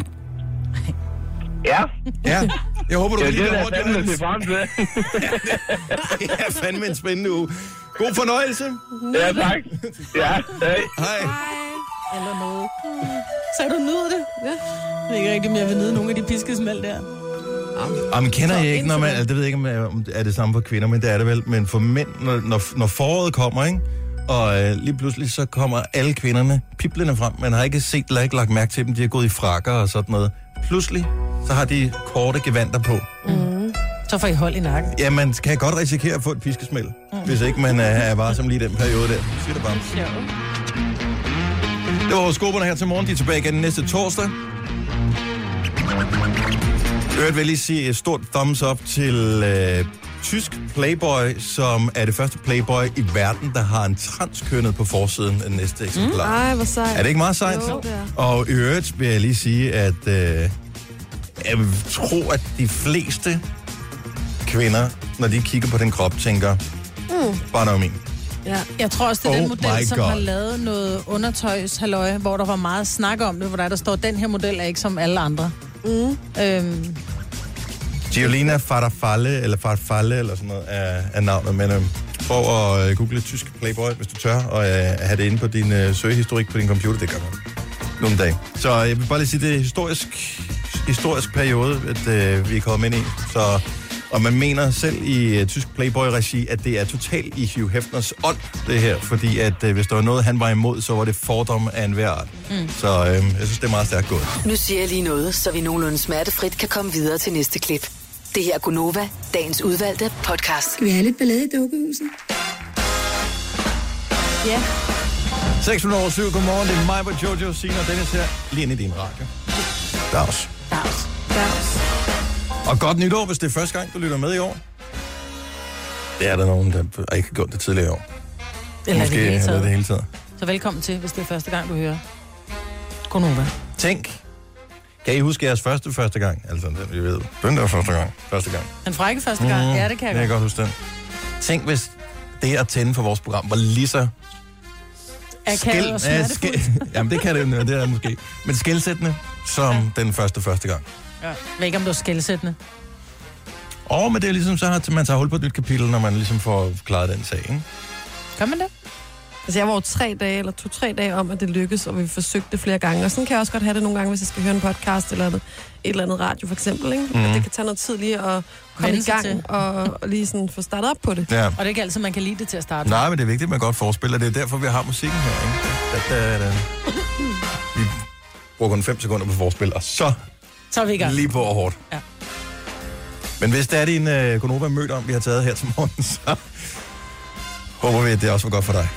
Ja. Ja, jeg håber, du ja, kan lide det. Det er fandme til frem til. Det er fandme en spændende uge. God fornøjelse. Ja, tak. Ja, hej. Hej. Eller noget. Så du nyder det? Ja. Det er ikke rigtigt, om jeg vil nyde nogle af de piskesmæld der. Jamen, kender jeg ikke, når man... Altså, det ved jeg ikke, om det er det samme for kvinder, men det er det vel. Men for mænd, når, når, når foråret kommer, ikke? Og øh, lige pludselig så kommer alle kvinderne piblende frem. Man har ikke set eller ikke lagt mærke til dem. De har gået i frakker og sådan noget. Pludselig, så har de korte gevanter på. Mm. Så får I hold i nakken. Ja, man kan godt risikere at få et piskesmæld, mm. hvis ikke man øh, er varsom lige den periode der. Siger det bare. Ja. Det var skubberne her til morgen. De er tilbage igen næste torsdag. Jeg vil lige sige et stort thumbs up til øh, tysk Playboy, som er det første Playboy i verden, der har en transkønnet på forsiden af næste eksemplar. Mm. Ej, hvor sejt. Er det ikke meget sejt? Jo, det er. Og i øvrigt vil jeg lige sige, at øh, jeg tror, at de fleste kvinder, når de kigger på den krop, tænker, mm. bare noget min. Ja. Jeg tror også, det er oh den model, som God. har lavet noget undertøjshalløj, hvor der var meget snak om det, hvor der, der står, den her model er ikke som alle andre. Mm. Øhm. Giolina Farfalle, eller Farfalle, eller sådan noget, er, er navnet. Men øhm, prøv at øh, google tysk Playboy, hvis du tør, og øh, have det inde på din øh, søgehistorik på din computer. Det gør man nogle dage. Så jeg vil bare lige sige, det er historisk, historisk periode, at øh, vi er kommet ind i. Så, og man mener selv i uh, tysk Playboy-regi, at det er totalt i Hugh Hefners ånd, det her. Fordi at øh, hvis der var noget, han var imod, så var det fordom af enhver art. Mm. Så øh, jeg synes, det er meget stærkt gået. Nu siger jeg lige noget, så vi nogenlunde smertefrit kan komme videre til næste klip. Det her er Gunova, dagens udvalgte podcast. Skal vi have lidt ballade i dukkehuset? Ja. seks minutter over syv, godmorgen. Det er mig, hvor Jojo, Signe og Dennis her. Lige inde i din radio. Dags. Dags. Dags. Og godt nytår, hvis det er første gang, du lytter med i år. Det er der nogen, der ikke har gjort det tidligere i år. Eller Måske, det hele eller taget. det hele taget. Så velkommen til, hvis det er første gang, du hører Gunova. Tænk. Kan I huske jeres første første gang? Altså, vi ved, den der første gang. Første gang. Den frække første gang? Mm, Ja, det kan jeg jeg godt. godt huske den. Tænk, hvis det at tænde for vores program var lige så... Akavet og smertefuldt. skæl- Jamen, det kan det jo, det er det måske. Men skældsættende som ja. den første første gang. Ja. Jeg ved ikke, om du er skældsættende. Og men det er ligesom så, at man tager hul på et nyt kapitel, når man ligesom får klaret den sag, ikke? Kan man det? Altså, jeg var jo tre dage, eller to-tre dage om, at det lykkes, og vi forsøgte det flere gange. Og sådan kan jeg også godt have det nogle gange, hvis jeg skal høre en podcast, eller et, et eller andet radio, for eksempel, ikke? Mm. At det kan tage noget tid lige at komme Vende i sig gang, til. og, og lige sådan få startet op på det. Ja. Og det er ikke altid, man kan lide det til at starte. Nej, men det er vigtigt, at man godt forspiller. Det er derfor, vi har musikken her, ikke? Da, da, da. Vi bruger kun fem sekunder på forspil, og så, Så er vi i gang. lige på og hårdt. Ja. Men hvis det er din uh, Gunova-møde om, vi har taget her til morgen, så håber vi, at det også var godt for dig.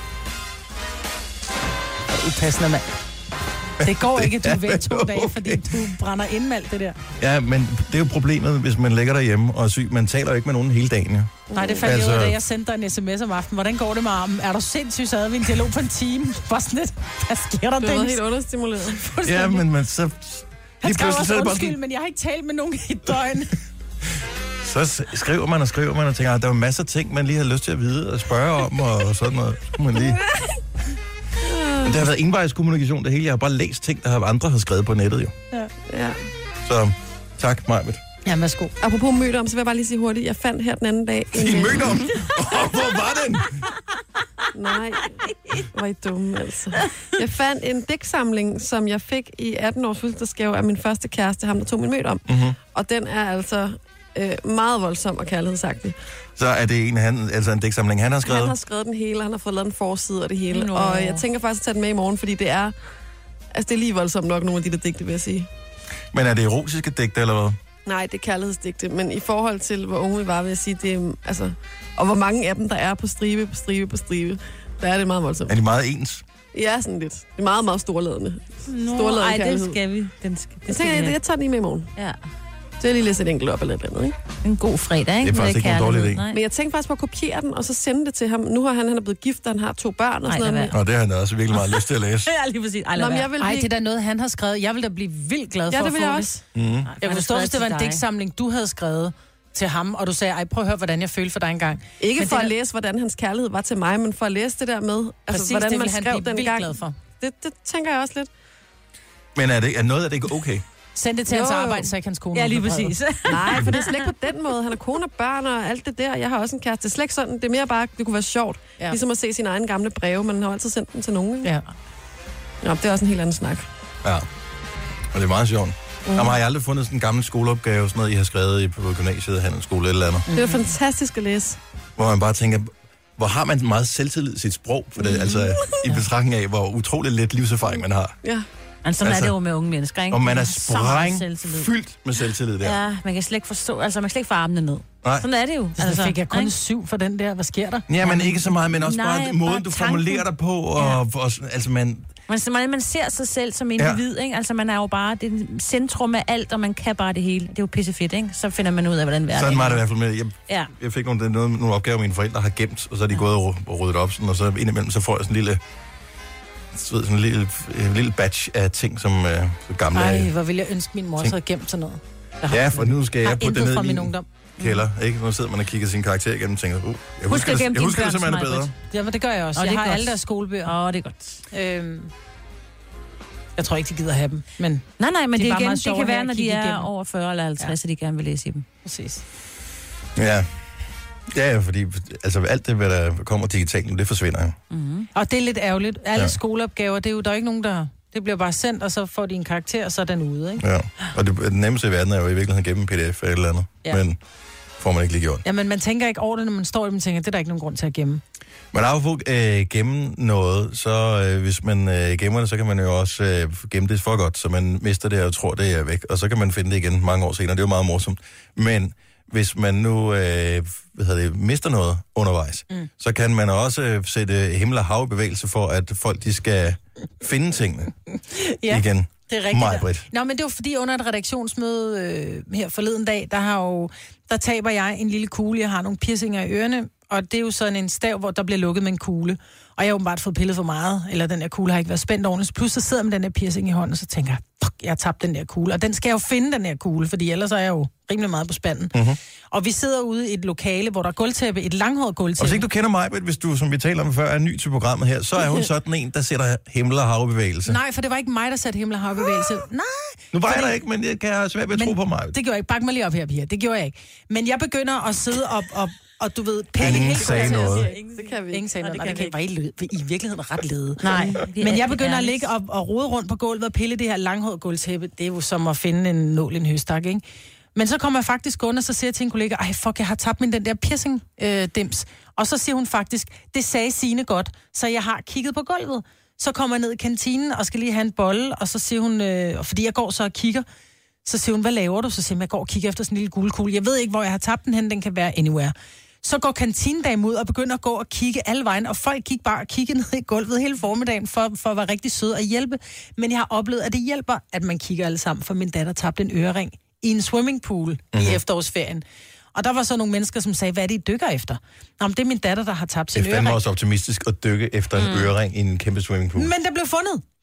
Upassende mand. Det går ikke, at du er væk to okay. dage, fordi du brænder ind med alt det der. Ja, men det er jo problemet, hvis man ligger derhjemme og er syg. Man taler jo ikke med nogen hele dagen, ja. Nej, det faldt altså... Altså- ud af, da jeg sendte dig en sms om aftenen. Hvordan går det med armen? Er du sindssygt, så havde vi en dialog på en time. Bare sådan lidt, hvad sker der, Du var Dennis? helt understimuleret. Ja, men man, så, Han skrev pludselig så også er det bare undskyld, sådan- men jeg har ikke talt med nogen i et døgn. Så s- skriver man og skriver man og tænker, at der er masser af ting, man lige har lyst til at vide og spørge om og sådan noget. Så man lige... Men det har været envejskommunikation det hele. Jeg har bare læst ting, der andre har skrevet på nettet jo. Ja. ja. Så tak, Majbet. Ja, værsgo. Apropos mødom, så vil jeg bare lige sige hurtigt, jeg fandt her den anden dag... Din mødom? Oh, hvor var den? Nej, hvor er I dumme, altså. Jeg fandt en digtsamling, som jeg fik i atten års fødselsdagsgave af min første kæreste, ham der tog min mødom. Mm-hmm. Og den er altså øh, meget voldsom og kærlighedsagtig. Så er det en, han, altså en digtsamling, han har skrevet? Han har skrevet den hele, han har fået lavet en forside og det hele. Nå. Og jeg tænker faktisk at tage den med i morgen, fordi det er... Altså, det er lige voldsomt nok, nogle af de der digte, vil jeg sige. Men er det erotiske digte, eller hvad? Nej, det er kærlighedsdigte, men i forhold til, hvor unge vi var, vil jeg sige, det er, altså... Og hvor mange af dem, der er på stribe, på stribe, på stribe, der er det meget voldsomt. Er de meget ens? Ja, sådan lidt. Det er meget, meget storladende. Nå, ej, det skal vi. Den skal, det Jeg skal tænker, vi jeg, have. jeg tager den lige med i morgen. Ja. Så jeg lige læser et enkelt op eller et eller andet, ikke? En god fredag, ikke? Det er faktisk Med ikke en dårlig kærlighed. idé. Nej. Men jeg tænkte faktisk på at kopiere den, og så sende det til ham. Nu har han, han er blevet gift, og han har to børn og Ej, sådan lad noget. Og det har han da også virkelig meget lyst til at læse. Ja, lige præcis. Ej, Nå, lad men være. jeg vil Ej, blive... det er da noget, han har skrevet. Jeg ville da blive vildt glad for Ja, det at vil få jeg det. også. Mm. Jeg kunne forstå, hvis det var en til dig. digtsamling, du havde skrevet til ham, og du sagde, ej, prøv at høre, hvordan jeg følte for dig engang. Ikke Men for det at der- læse, hvordan hans kærlighed var til mig, men for at læse det der med, altså, Præcis, hvordan det man ville han skrev blive den vildt gang. glad for. Det, det tænker jeg også lidt. Men er, det, er noget af det ikke okay? Send det til Jo, hans jo. arbejde, så ikke hans kone. Ja, lige åbner brevet. præcis. Nej, for det er slet ikke på den måde. Han har kone og børn og alt det der. Jeg har også en kæreste. Det er slet ikke sådan. Det er mere bare, det kunne være sjovt. Ja. Ligesom at se sine egne gamle breve. Man har jo altid sendt dem til nogen. Ikke? Ja. Nå, det er også en helt anden snak. Ja. Og det er meget sjovt. Mm. Jamen, har jeg aldrig fundet sådan en gammel skoleopgave, sådan noget, I har skrevet i på gymnasiet, handelsskole eller andet, Mm. Det er fantastisk at læse. hvor man bare tænker, hvor har man meget selvtillid i sit sprog, for det, mm. altså i betragtning af, hvor utroligt lidt livserfaring man har. Ja. Men sådan Altså, er det jo med unge mennesker, ikke? Og man De er har så meget spræng selvtillid. fyldt med selvtillid der. Ja, man kan slet ikke forstå, altså man kan slet ikke få armene ned. Nej. Sådan er det jo. Altså, fik jeg kun ikke? syv for den der. Hvad sker der? Ja, men ikke så meget, men også Nej, bare måden, bare du tanken. formulerer dig på, og, ja. og altså man... Man, man, man ser sig selv som individ, ja. Ikke? Altså man er jo bare det er centrum af alt, og man kan bare det hele. Det er jo pissefedt, ikke? Så finder man ud af, hvordan verden Sådan var det i hvert fald med. Jeg, Ja. jeg fik nogle, nogle, nogle opgaver, mine forældre har gemt, og så er de gået og, og ryddet op, sådan, og så indimellem så får jeg sådan en lille... Så ved, sådan en lille, en lille batch af ting, som øh, så gamle... Ej, hvor ville jeg ønske, min mor så havde gemt sådan noget. Jeg har Ja, for nu skal har jeg putte det intet ned fra i min min ungdom. kælder. Ikke? Nu sidder man og kigger sin karakter igennem og tænker, uh, jeg Husk husker, at det, gemme jeg dine husker det børn, simpelthen Maj-Brit. bedre. Ja, men det gør jeg også. Og Jeg det er har godt. alle deres skolebøger. Åh, oh, det er godt. Øhm, jeg tror ikke, de gider have dem, men Nej, nej, men De er det, bare igen, meget det sjove kan at være, have når at de kigge er igennem. over fyrre eller halvtreds, ja. at de gerne vil læse i dem. præcis. Ja. Ja, ja, fordi altså, alt det, hvad der kommer digitalt, det forsvinder jo. Mm-hmm. Og det er lidt ærgerligt. Alle Ja. ja. skoleopgaver, det er jo, der er ikke nogen, der... Det bliver bare sendt, og så får de en karakter, og så er den ude, ikke? Ja. Og det, det nemmeste i verden er jo i virkeligheden at gemme en pdf eller et eller andet. Ja. Men får man ikke lige gjort. Jamen, man tænker ikke over det, når man står i det, man tænker, det er der ikke nogen grund til at gemme. Men apropos øh, gemme noget, så øh, hvis man øh, gemmer det, så kan man jo også øh, gemme det for godt, så man mister det og tror, det er væk. Og så kan man finde det igen mange år senere. Det er jo meget morsomt. Men hvis man nu øh, hvad hedder det, mister noget undervejs, mm. så kan man også øh, sætte himmel og hav i bevægelse for, at folk de skal finde tingene Ja. igen. Det er rigtigt. Maj-Brit. Nå, men det var fordi under et redaktionsmøde øh, her forleden dag, der har jo, der taber jeg en lille kugle. Jeg har nogle piercinger i ørerne, og det er jo sådan en stav, hvor der bliver lukket med en kugle. Og jeg har åbenbart fået pillet for meget, eller den der kugle har ikke været spændt ordentligt. Plus så sidder jeg med den der piercing i hånden, og så tænker jeg, fuck, jeg har tabt den der kugle. Og den skal jeg jo finde, den der kugle, fordi ellers er jeg jo rimelig meget på spanden. Mm-hmm. Og vi sidder ude i et lokale, hvor der er gulvtæppe, et langhåret Og gulvtæppe. hvis ikke du kender mig, hvis du, som vi taler om før, er ny til programmet her, så er hun sådan en, der sætter himmel og hav i bevægelse. Nej, for det var ikke mig, der satte himmel og hav i bevægelse. Nej. Nu var jeg fordi- der ikke, men jeg kan have svært ved at tro på mig. Det gjorde jeg ikke. Bak mig lige op her, Pia. Det gjorde jeg ikke. Men jeg begynder at sidde op, op og du ved... Pille Ingen helt sagde gulvet. noget. Det kan vi Ingen sagde Nej, noget. det Nej, det kan kan vi ikke være i, i virkeligheden ret lede. Nej. Men jeg begynder at ligge op og rode rundt på gulvet og pille det her langhårede gulvtæppe. Det er jo som at finde en nål i en høstak, ikke? Men så kommer jeg faktisk under, så siger jeg til en kollega, ej fuck, jeg har tabt min den der piercing-dims. Øh, og så siger hun faktisk, det sagde Signe godt, så jeg har kigget på gulvet. Så kommer jeg ned i kantinen og skal lige have en bolle, og så siger hun, øh, fordi jeg går så og kigger, så siger hun, hvad laver du? Så siger hun, jeg går og kigger efter sådan en lille guldkugle. Jeg ved ikke, hvor jeg har tabt den hen, den kan være anywhere. Så går kantinedamen ud og begynder at gå og kigge alle vejen, og folk gik bare og kiggede ned i gulvet hele formiddagen for, for at være rigtig sød og hjælpe. Men jeg har oplevet, at det hjælper, at man kigger alle sammen, for min datter tabte en ørering i en swimmingpool mm-hmm. i efterårsferien. Og der var så nogle mennesker, som sagde, hvad er det, I dykker efter? Nå, men det er min datter, der har tabt sin Det er ørering. fandme også optimistisk at dykke efter en mm. ørering i en kæmpe swimmingpool. Men der blev fundet.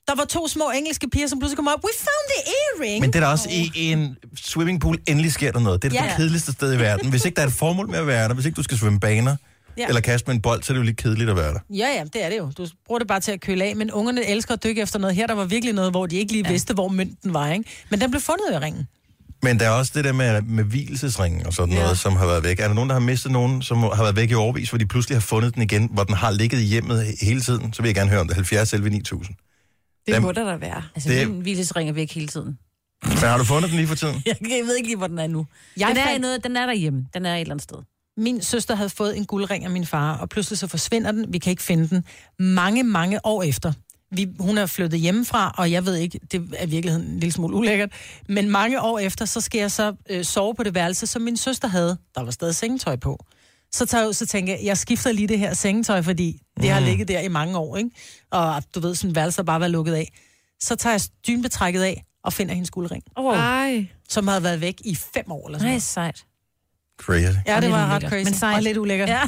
Der var to små engelske piger, som pludselig kom op. We found the earring! Men det er da også i en swimmingpool, endelig sker der noget. Det er det, Ja. det kedeligste sted i verden. Hvis ikke der er et formål med at være der, hvis ikke du skal svømme baner, Ja. eller kaste med en bold, så er det jo lidt kedeligt at være der. Ja, ja, det er det jo. Du bruger det bare til at køle af, men ungerne elsker at dykke efter noget. Her der var virkelig noget, hvor de ikke lige ja. vidste, hvor mønten var, ikke? Men den blev fundet i ringen. Men der er også det der med, med hvilesesringen og sådan Ja. noget, som har været væk. Er der nogen, der har mistet nogen, som har været væk i årevis, hvor de pludselig har fundet den igen, hvor den har ligget i hjemmet hele tiden? Så vil jeg gerne høre om det. halvfjerds elleve ni tusind. Det Dem- må der da være. Altså, Det- min hvilesring er væk hele tiden. Men har du fundet den lige for tiden? Jeg ved ikke lige, hvor den er nu. Jeg Den er, i fandt- noget, den er derhjemme. Den er et eller andet sted. Min søster havde fået en guldring af min far, og pludselig så forsvinder den. Vi kan ikke finde den. Mange, mange år efter. Vi, hun er flyttet hjemmefra, og jeg ved ikke, det er i virkeligheden en lille smule ulækkert, men mange år efter, så skal jeg så øh, sove på det værelse, som min søster havde. Der var stadig sengetøj på. Så, tager jeg ud, så tænker jeg, jeg skifter lige det her sengetøj, fordi det har ligget der i mange år, ikke? Og du ved, sådan en værelse, der bare var lukket af. Så tager jeg dynbetrækket af og finder hendes guldring. Oh. Ej. Som havde været væk i fem år eller sådan Nej, noget. sejt. Crazy. Ja, Og det lidt var ret ulækkert. crazy. Men sejt. Og lidt ulækkert. Ja.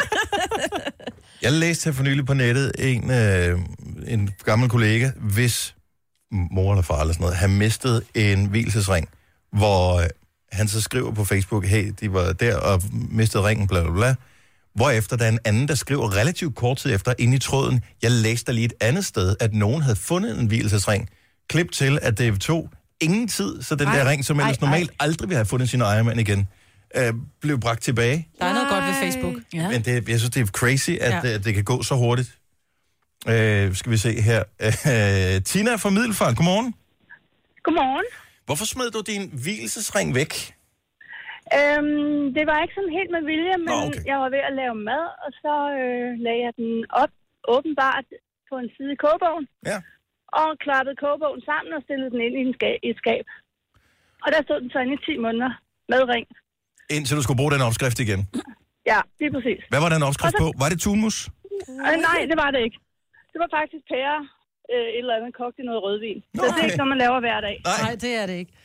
Jeg læste her for nylig på nettet en, øh, en gammel kollega, hvis mor eller far eller sådan noget, har mistet en hvilesesring, hvor øh, han så skriver på Facebook, hey, de var der og mistede ringen, bla bla bla. Hvorefter der er en anden, der skriver relativt kort tid efter, inde i tråden, jeg læste lige et andet sted, at nogen havde fundet en hvilesesring. Klip til, at det tog ingen tid, så den Ej, der ring, som ellers ej, ej. normalt aldrig ville have fundet sin ejermand igen, øh, blev bragt tilbage. Der er noget godt ved Facebook. Ja. Men det, jeg synes, det er crazy, at Ja. ja. det, det kan gå så hurtigt. Øh, skal vi se her. Øh, Tina fra Middelfart, godmorgen. Godmorgen. Hvorfor smed du din hvilesesring væk? Øhm, det var ikke sådan helt med vilje, men Nå, okay. jeg var ved at lave mad, og så øh, lagde jeg den op åbenbart på en side i kogebogen. Ja. Og klappede kogebogen sammen og stillede den ind i, en skab, i et skab. Og der stod den så inde i ti måneder med ring. Indtil du skulle bruge den opskrift igen. Ja, lige præcis. Hvad var den opskrift Og så- på? Var det tunmus? Øh, nej, det var det ikke. Det var faktisk pære, øh, et eller andet kogt i noget rødvin. Så det er ikke noget, man laver hver dag. Nej. Nej, det er det ikke.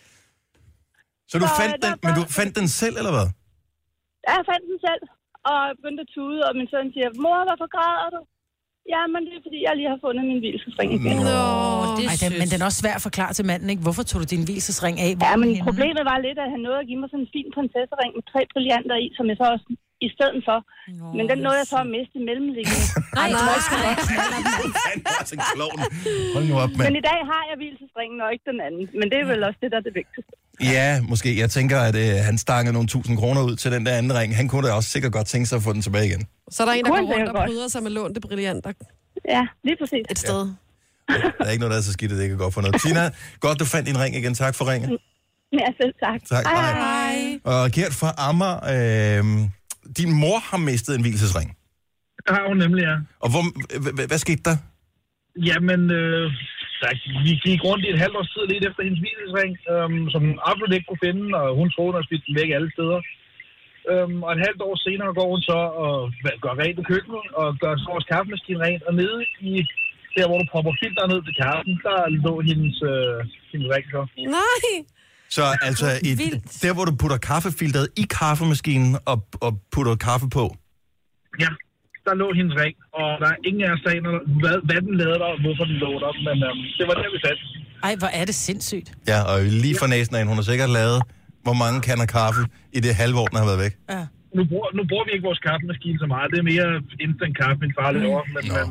Så du Så, fandt øh, den, der- men du fandt den selv, eller hvad? Ja, jeg fandt den selv, og begyndte at tude, og min søn siger, mor, hvorfor græder du? Jamen, det er, fordi jeg lige har fundet min hvilesesring igen. Nå. det er Ej, den, men sødt. den er også svær at forklare til manden, ikke? Hvorfor tog du din hvilesesring af? Hvor Ja, er men den henne? problemet var lidt, at han nåede at give mig sådan en fin prinsessering med tre brillanter i, som jeg så også i stedet for. Nå, Men den nåede jeg så at miste i mellemliggende. Nej, du må ikke nej. Fanden, hvor er sådan en klovn. Hold nu op, Men mand. i dag har jeg hvilesesringen og ikke den anden. Men det er vel også det, der er det vigtigste. Ja, måske. Jeg tænker, at øh, han stanger nogle tusind kroner ud til den der anden ring. Han kunne da også sikkert godt tænke sig at få den tilbage igen. Så er der en, der Kunne går han rundt og sikkert pryder sig med lånte brillanter Ja, lige præcis. et sted. Der er ikke noget, der er så skidt, at det ikke er godt for noget. Tina, godt du fandt din ring igen. Tak for ringen. Ja, selv tak. Tak. Hej, Hej. hej. Og Gert fra Amager, øh, din mor har mistet en hvilesesring. Det har hun nemlig, ja. Og hvor, h- h- hvad skete der? Jamen, øh, der, vi gik rundt i et halvt års tid lidt efter hendes hvilesesring, øhm, som hun absolut ikke kunne finde, og hun troede, hun havde smidt den væk alle steder. Øhm, og et halvt år senere går hun så og gør rent i køkkenet, og gør så vores kaffemaskine rent, og nede i der, hvor du popper filter ned til kaffen, der lå hendes, øh, hendes ring så. Nej! Så altså, i, der hvor du putter kaffefilteret i kaffemaskinen og, og putter kaffe på. Ja, der lå hendes ring, og der er ingen af os, der aner, hvad, hvad den lavede der, og hvorfor den lå der, men øhm, det var der, vi fandt. Ej, hvor er det sindssygt. Ja, og lige for næsen af hende, hun har sikkert lavet, hvor mange kander kaffe i det halve år, den har været væk. Ja. Nu bruger, nu bruger vi ikke vores kaffemaskine så meget. Det er mere instant kaffe, min far laver. Men, men,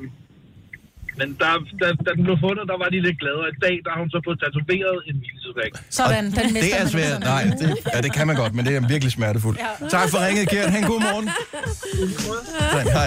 men da, da, da den blev fundet, der var de lidt glade. Og i dag, der har hun så fået tatoveret en hvilesesring. Sådan, den mister Det er man svært. sådan. Nej, det, ja, det kan man godt, men det er virkelig smertefuldt. Ja. Tak for ringet, Gert. Ha' en god morgen. Tak, hej.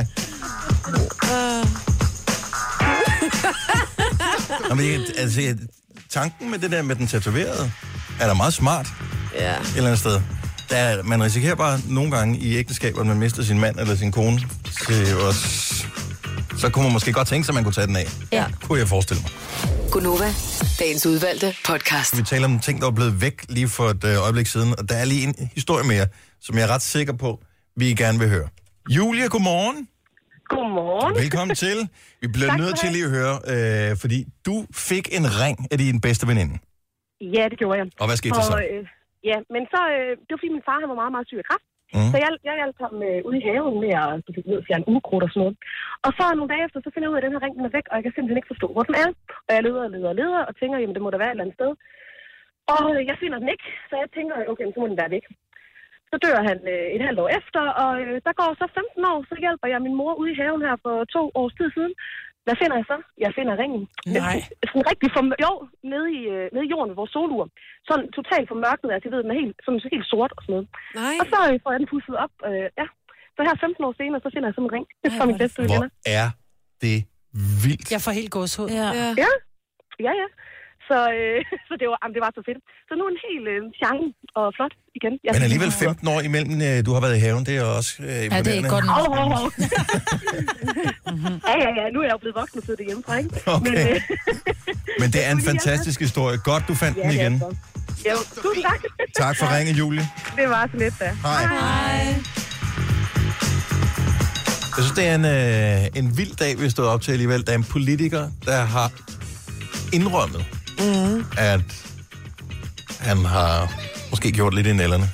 Nå, men, jeg- altså, jeg- tanken med det der med den tatoverede, er da meget smart Ja. et eller andet sted. Der er, man risikerer bare nogle gange i ægteskaber, at man mister sin mand eller sin kone. Til os. Så kunne man måske godt tænke sig, at man kunne tage den af. Ja. Kunne jeg forestille mig. Gunova, dagens udvalgte podcast. Vi taler om ting, der er blevet væk lige for et øh, øjeblik siden, og der er lige en historie mere, som jeg er ret sikker på, vi gerne vil høre. Julia, godmorgen. Godmorgen. Velkommen til. Vi bliver Tak nødt skal til du lige at høre, øh, fordi du fik en ring af din bedste veninde. Ja, det gjorde jeg. Og hvad skete der så? Og, øh, ja, men så, øh, det var fordi min far han var meget, meget syg af kræft. Mm. Så jeg, jeg hjalp ham øh, ude i haven med at fjerne ukrudt og sådan noget. Og så nogle dage efter, så finder jeg ud af, at den her ring den er væk, og jeg kan simpelthen ikke forstå, hvor den er. Og jeg leder og leder og leder, og tænker, jamen det må da være et eller andet sted. Og jeg finder den ikke, så jeg tænker, okay, så må den være væk. Så dør han øh, et halvt år efter, og øh, der går så femten år, så hjælper jeg min mor ude i haven her for to års tid siden. Hvad finder jeg så? Jeg finder ringen. Nej. Sådan rigtig for, jo, nede i, øh, nede i jorden ved vores solur. Sådan totalt formørket, altså jeg ved, den er helt, sådan, helt sort og sådan noget. Nej. Og så øh, får jeg den pusset op, øh, ja. Så her femten år senere, så finder jeg sådan en ring. Det er fra min bedste Hvor venner. er det vildt. Jeg får helt gåshud. Ja. Ja, ja. ja. ja. Så, øh, så det, var, jamen, det var så fedt. Så nu er en helt øh, charme og flot igen. Jeg Men alligevel femten år imellem, øh, du har været i haven, det er også øh, imponerende. Ja, det er ikke godt nok. Oh, oh, oh. ja, ja, ja. Nu er jeg jo blevet voksen og sidder hjemmefra, ikke? Okay. Men, øh, Men det er en fantastisk historie. Godt, du fandt ja, den igen. Jo, tusind tak. Tak for ringen, Julie. Det var så lidt, da. Hej. Hej. Jeg synes, det er en, øh, en vild dag, vi stod op til alligevel. Der er en politiker, der har indrømmet, mm. at han har måske gjort lidt i nælderne.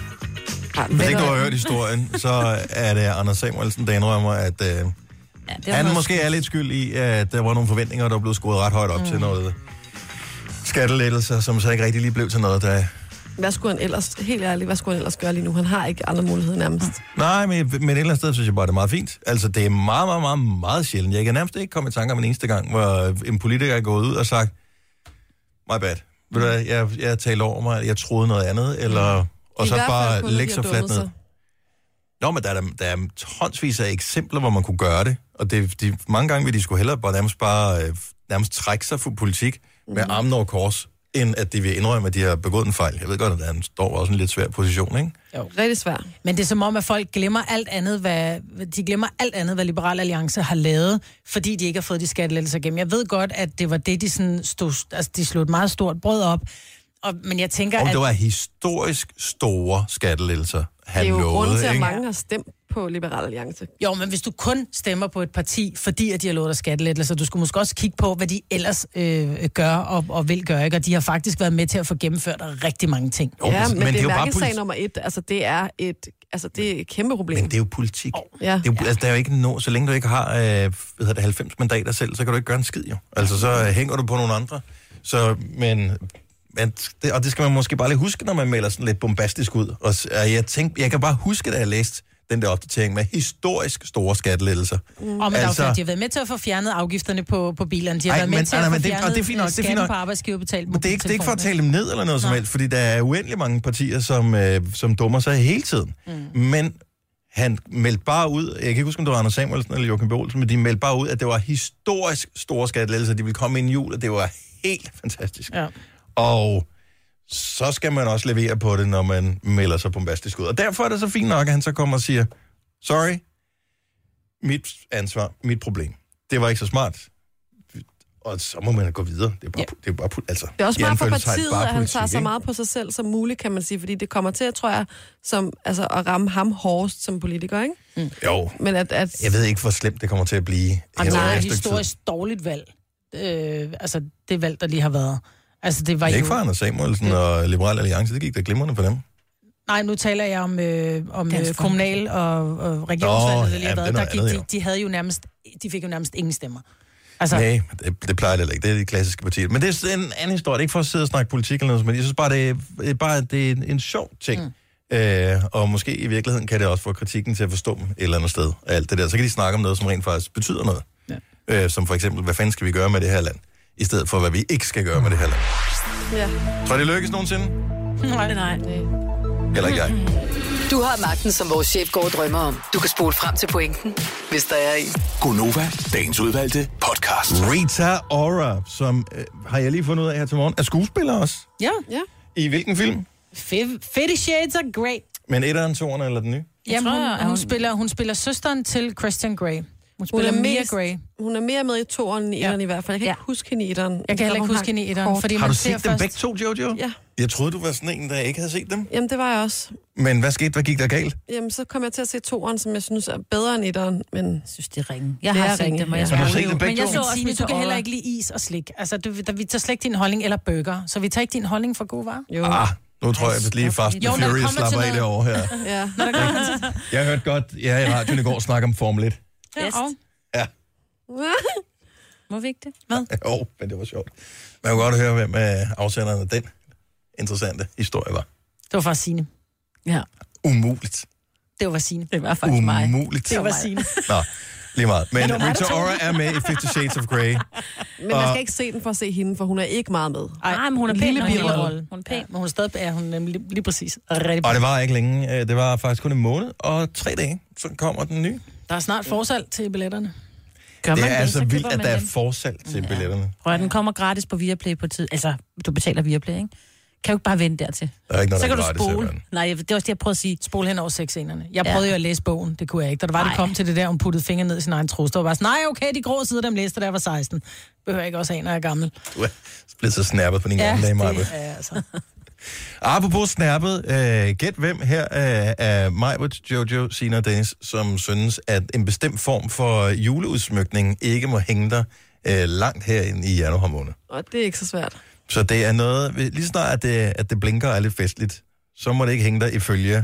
Ja, Hvis ikke du har hørt historien, så er det Anders Samuelsen, der indrømmer, at øh, ja, han måske er lidt skyld i, at der var nogle forventninger, der blev skruet ret højt op mm. til noget skattelettelser, som så ikke rigtig lige blev til noget, der... Hvad skulle han ellers, helt ærligt, hvad skulle han ellers gøre lige nu? Han har ikke andre muligheder nærmest. Nej, men, men et eller andet sted synes jeg bare, det er meget fint. Altså, det er meget, meget, meget, meget sjældent. Jeg kan nærmest ikke komme i tanke om en eneste gang, hvor en politiker er gået ud og sagt, my bad. Ved du hvad, jeg, jeg talte over mig, jeg troede noget andet, eller... Og så bare lægge sig fladt ned. Nå, men der er, der er tonsvis af eksempler, hvor man kunne gøre det. Og det, de, mange gange vil de skulle hellere bare nærmest, bare, nærmest trække sig for politik med mm. armen over kors, end at de vil indrømme, at de har begået en fejl. Jeg ved godt, at der står også en lidt svær position, ikke? Jo, rigtig svært. Men det er som om, at folk glemmer alt andet, hvad, de glemmer alt andet, hvad Liberal Alliance har lavet, fordi de ikke har fået de skattelettelser igennem. Jeg ved godt, at det var det, de, sådan stod, altså, de slog et meget stort brød op. Og, men jeg tænker, Om at... det var historisk store skattelettelser, han lovede, ikke? Det er jo lovede, grunden til, at ikke? mange har stemt på Liberal Alliance. Jo, men hvis du kun stemmer på et parti, fordi at de har lovet dig skattelettelser, du skulle måske også kigge på, hvad de ellers øh, gør og, og vil gøre, ikke? Og de har faktisk været med til at få gennemført rigtig mange ting. Jo, ja, men, men det, det er jo mærkesag politi- nummer et. Altså, det er et, altså, det er et kæmpe problem. Men det er jo politik. Oh. Ja. Det er jo, altså, der er jo ikke no, så længe du ikke har øh, hvad hedder det, halvfems mandater selv, så kan du ikke gøre en skid, jo. Altså, så øh, hænger du på nogle andre. Så, men... Men det, og det skal man måske bare lige huske, når man melder sådan lidt bombastisk ud. Og jeg, tænkte, jeg kan bare huske, da jeg læste den der opdatering med historisk store skattelettelser. Mm. Og men altså, der, de har været med til at få fjernet afgifterne på, på bilerne. De har ej, været med men, til at få fjernet det, det skatten på arbejdsgiverbetalt. Men det er, ikke, det er ikke for at tale dem ned eller noget som helst, fordi der er uendelig mange partier, som, øh, som dummer sig hele tiden. Mm. Men han meldte bare ud, jeg kan ikke huske, om det var Anders Samuelsen eller Joachim B. Olsen, men de meldte bare ud, at det var historisk store skattelettelser, de ville komme ind i jul, og det var helt fantastisk. Ja. Og så skal man også levere på det, når man melder sig bombastisk ud. Og derfor er det så fint nok, at han så kommer og siger, sorry, mit ansvar, mit problem. Det var ikke så smart. Og så må man gå videre. Det er bare, ja. det er bare altså, det er også meget for partiet, at han tager så meget på sig selv som muligt, kan man sige, fordi det kommer til, tror jeg, som, altså, at ramme ham hårdest som politiker, ikke? Mm. Jo. Men at, at... Jeg ved ikke, hvor slemt det kommer til at blive. Og det er et historisk dårligt valg. Øh, altså, det valg, der lige har været. Altså, det var det er jo... ikke for Anders Samuelsen og Liberal Alliance, det gik da glimrende for dem. Nej, nu taler jeg om, øh, om øh, kommunal- og, og regionsvalget, der lige har været. Der gik, de, de, havde jo nærmest, de fik jo nærmest ingen stemmer. Altså... Nej, det, det plejer det ikke. Det er de klassiske partier. Men det er en anden historie. Det er ikke for at sidde og snakke politik eller noget, men jeg synes bare, det er, bare, det er en, en sjov ting. Mm. Øh, og måske i virkeligheden kan det også få kritikken til at forstå dem et eller andet sted. Alt det der. Så kan de snakke om noget, som rent faktisk betyder noget. Ja. Øh, som for eksempel, hvad fanden skal vi gøre med det her land? I stedet for, hvad vi ikke skal gøre med det her land. Ja. Tror I, det lykkes nogensinde? Nej, nej. Heller ikke jeg. Du har magten, som vores chef går og drømmer om. Du kan spole frem til pointen, hvis der er en. Gonova, dagens udvalgte podcast. Rita Ora, som øh, har jeg lige fundet ud af her til morgen, er skuespiller også. Ja, ja. I hvilken film? Fifty Shades of Grey. Men etteren, toeren eller den nye? Jamen, hun, hun, hun, spiller, hun spiller søsteren til Christian Grey. Hun spiller hun er Mia mest, Grey. Hun er mere med i toeren end i etteren, ja. I hvert fald. Jeg kan ja. ikke huske hende i etteren. Jeg kan heller ikke huske hende i etteren. Fordi har man du set dem først... begge to, Jojo? Ja. Jeg troede, du var sådan en, der ikke havde set dem. Jamen, det var jeg også. Men hvad skete? Hvad gik der galt? Jamen, så kom jeg til at se toeren, som jeg synes er bedre end etteren, men... Jeg synes, det er ringe. Jeg det har set dem, og jeg har du set dem begge Men jeg to? så også, Signe, du kan heller ikke lide is og slik. Altså, du, der, vi tager slet ikke din holdning eller burger, så vi tager ikke din holdning for gode varer. Jo. Ah, Nu tror jeg, at lige Fast and Jo, når det Furious kommer til slapper af noget- derovre her. Ja. Når der kommer til... Jeg har hørt godt, ja, i radioen i går snakke om Formel et. Ja, og... Ja. Må vi ikke det? Hvad? Jo, men det var sjovt. Man kunne godt høre, hvem uh, afsenderen af den interessante historie var. Det var faktisk Signe. Ja. Umuligt. Det var Signe. Det var faktisk mig. Umuligt. Det var Signe. Nå, lige meget. Men Men det var mig, der Rita tog Ora den. er med i Fifty Shades of Grey. Men man skal ikke se den for at se hende, for hun er ikke meget med. Ej, men hun er En pæn lille nok i birolle. rollen. Hun er pæn, men hun er stadig er hun er lige, lige præcis. Rigtig Og det var ikke længe. Øh, Det var faktisk kun en måned og tre dage, så kommer den nye. Der er snart forsalg til billetterne. Gør Det man er det, altså så vildt, køber at man der er dem. forsalg til Ja. billetterne. Prøv at den kommer gratis på Viaplay på tid. Altså, du betaler Viaplay, ikke? Kan du ikke bare vente dertil? Der er ikke noget, så der kan er du gratis, spole. simpelthen. Nej, det er også det, jeg prøvede at sige. Spole hen over sexscenerne. Jeg Ja. prøvede jo at læse bogen, det kunne jeg ikke. Da det var, det kom til det der, hun puttede fingre ned i sin egen trus. Der var bare sådan, nej, okay, de grå sider, dem læste, da jeg var seksten. Behøver jeg ikke også have, når jeg er gammel. Du er blevet så snærpet på din Ja, gamle dage, Maja. det er altså... Apropos snærpet, øh, gæt hvem her øh, er Majbert, Jojo, Sina og Dennis, som synes, at en bestemt form for juleudsmykning ikke må hænge der øh, langt herinde i januar måned. Og det er ikke så svært. Så det er noget, lige snart at det, at det blinker og er lidt festligt, så må det ikke hænge der ifølge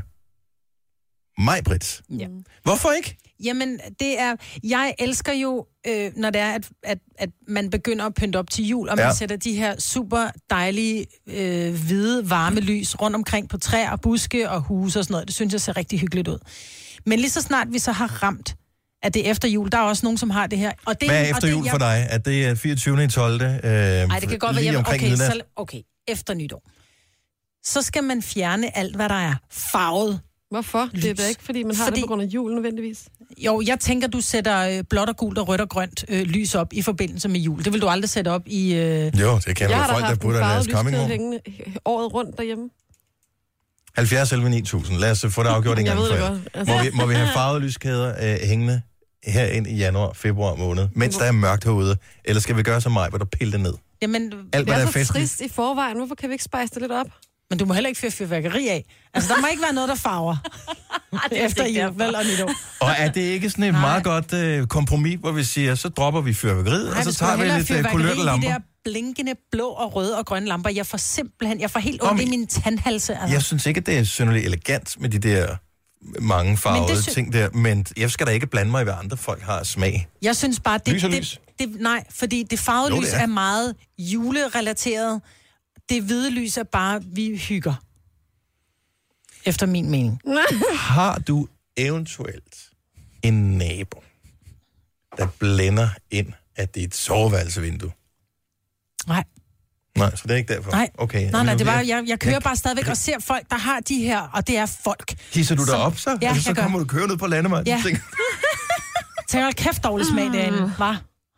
Majbrit. Ja. Hvorfor ikke? Jamen, det er... Jeg elsker jo, øh, når det er, at, at, at man begynder at pynte op til jul, og man Ja. sætter de her super dejlige, øh, hvide, varme lys rundt omkring på træer og buske og huse og sådan noget. Det synes jeg ser rigtig hyggeligt ud. Men lige så snart vi så har ramt, at det er efter jul, der er også nogen, som har det her. Og det, Hvad er og efter det, jul jeg- for dig? Er det fireogtyvende tolvte Øh, Nej, det kan godt være, lige jeg, omkring okay, midnat? så, okay, efter nytår. Så skal man fjerne alt, hvad der er farvet. Hvorfor? Det er da ikke, fordi man har fordi... det på grund af julen nødvendigvis. Jo, jeg tænker, du sætter øh, blåt og gult og rødt og grønt øh, lys op i forbindelse med jul. Det vil du aldrig sætte op i... Øh... Jo, det kender Jeg du har folk, da der haft en putter deres farvet coming lyskæde home. hængende året rundt derhjemme. halvfjerds elleve ni tusind. Lad os få det afgjort en Jeg gang ved for det jer. godt. Altså- Må vi, må vi have farvede lyskæder øh, hængende her ind i januar, februar måned, mens der er mørkt herude? Eller skal vi gøre som mig, hvor der pille det ned? Jamen, Alt, Det hvad der er er så festligt. trist i forvejen. Hvorfor kan vi ikke spejse det lidt op? Men du må heller ikke fyre fyrværkeri af. Altså, der må ikke være noget, der farver. Efter jul, vel og nytår. Og er det ikke sådan et meget godt øh, kompromis, hvor vi siger, så dropper vi fyrværkeriet, og så tager vi lidt øh, kulørte de lamper? der blinkende blå og røde og grønne lamper. Jeg får simpelthen, jeg får helt ondt i mine tandhalse. Altså. Jeg synes ikke, at det er synderligt elegant med de der mange farvede Men det sy- ting der, men jeg skal da ikke blande mig i, hvad andre folk har af smag. Jeg synes bare, det, Lys og det, lys. det, nej, fordi det farvede Jo, lys det er. er. er meget julerelateret. Det hvide lys er bare, vi hygger. Efter min mening. Har du eventuelt en nabo, der blænder ind af dit soveværelsevindue? Nej. Nej, så det er ikke derfor? Nej, Okay, nej, nej, det var, jeg... jeg, jeg kører bare stadigvæk og ser folk, der har de her, og det er folk. Hisser du dig som- op så? Ja, altså, så jeg gør. kommer du køre ned på landevejen. Ja. Ja. Tænker, hold kæft, dårlig smag derinde, hva'?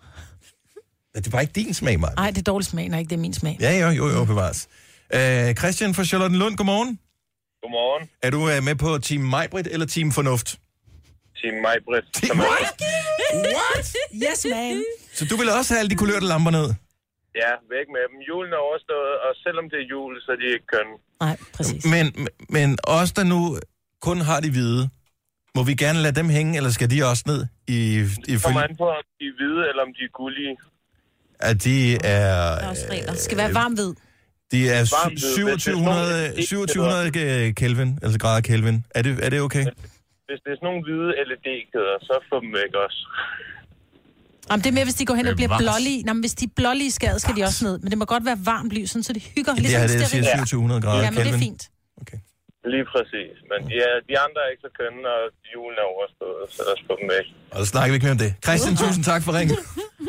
Det var ikke din smag, Maja. Nej, det er dårlig smag, når ikke det er min smag. Ja, jo, jo, jo, bevares. Øh, Christian fra Charlottenlund, godmorgen. Godmorgen. Er du øh, med på Team Majbrit eller Team Fornuft? Team Majbrit. Team What? What? Yes, man. Så du vil også have alle de kulørte lamper ned? Ja, væk med dem. Julen er overstået, og selvom det er jul, så er de ikke kønne. Nej, præcis. Men, men os, der nu kun har de hvide, må vi gerne lade dem hænge, eller skal de også ned i, i Det kommer an på, om de er hvide, eller om de er gullige. At de er... Det skal være varm hvid. De er Varmt hvid, syvogtyve hundrede hvis det er syvogtyve hundrede Kelvin, altså grader Kelvin. Er det, er det okay? Hvis det er sådan nogle hvide L E D-kæder, så får dem væk også. Jamen, det er mere, hvis de går hen og bliver Bevares. blålige. Nå, men hvis de er blålige skade, skal de også ned. Men det må godt være varmt lys, sådan, så det hygger. Det her, det siger syvogtyve hundrede grader Ja, men det er Kelvin. fint. Lige præcis. Men de, er, de andre er ikke så kønne, og julen er overstået, så lad os få dem væk. Og så snakker vi ikke mere om det. Christian, tusind tak for ringen.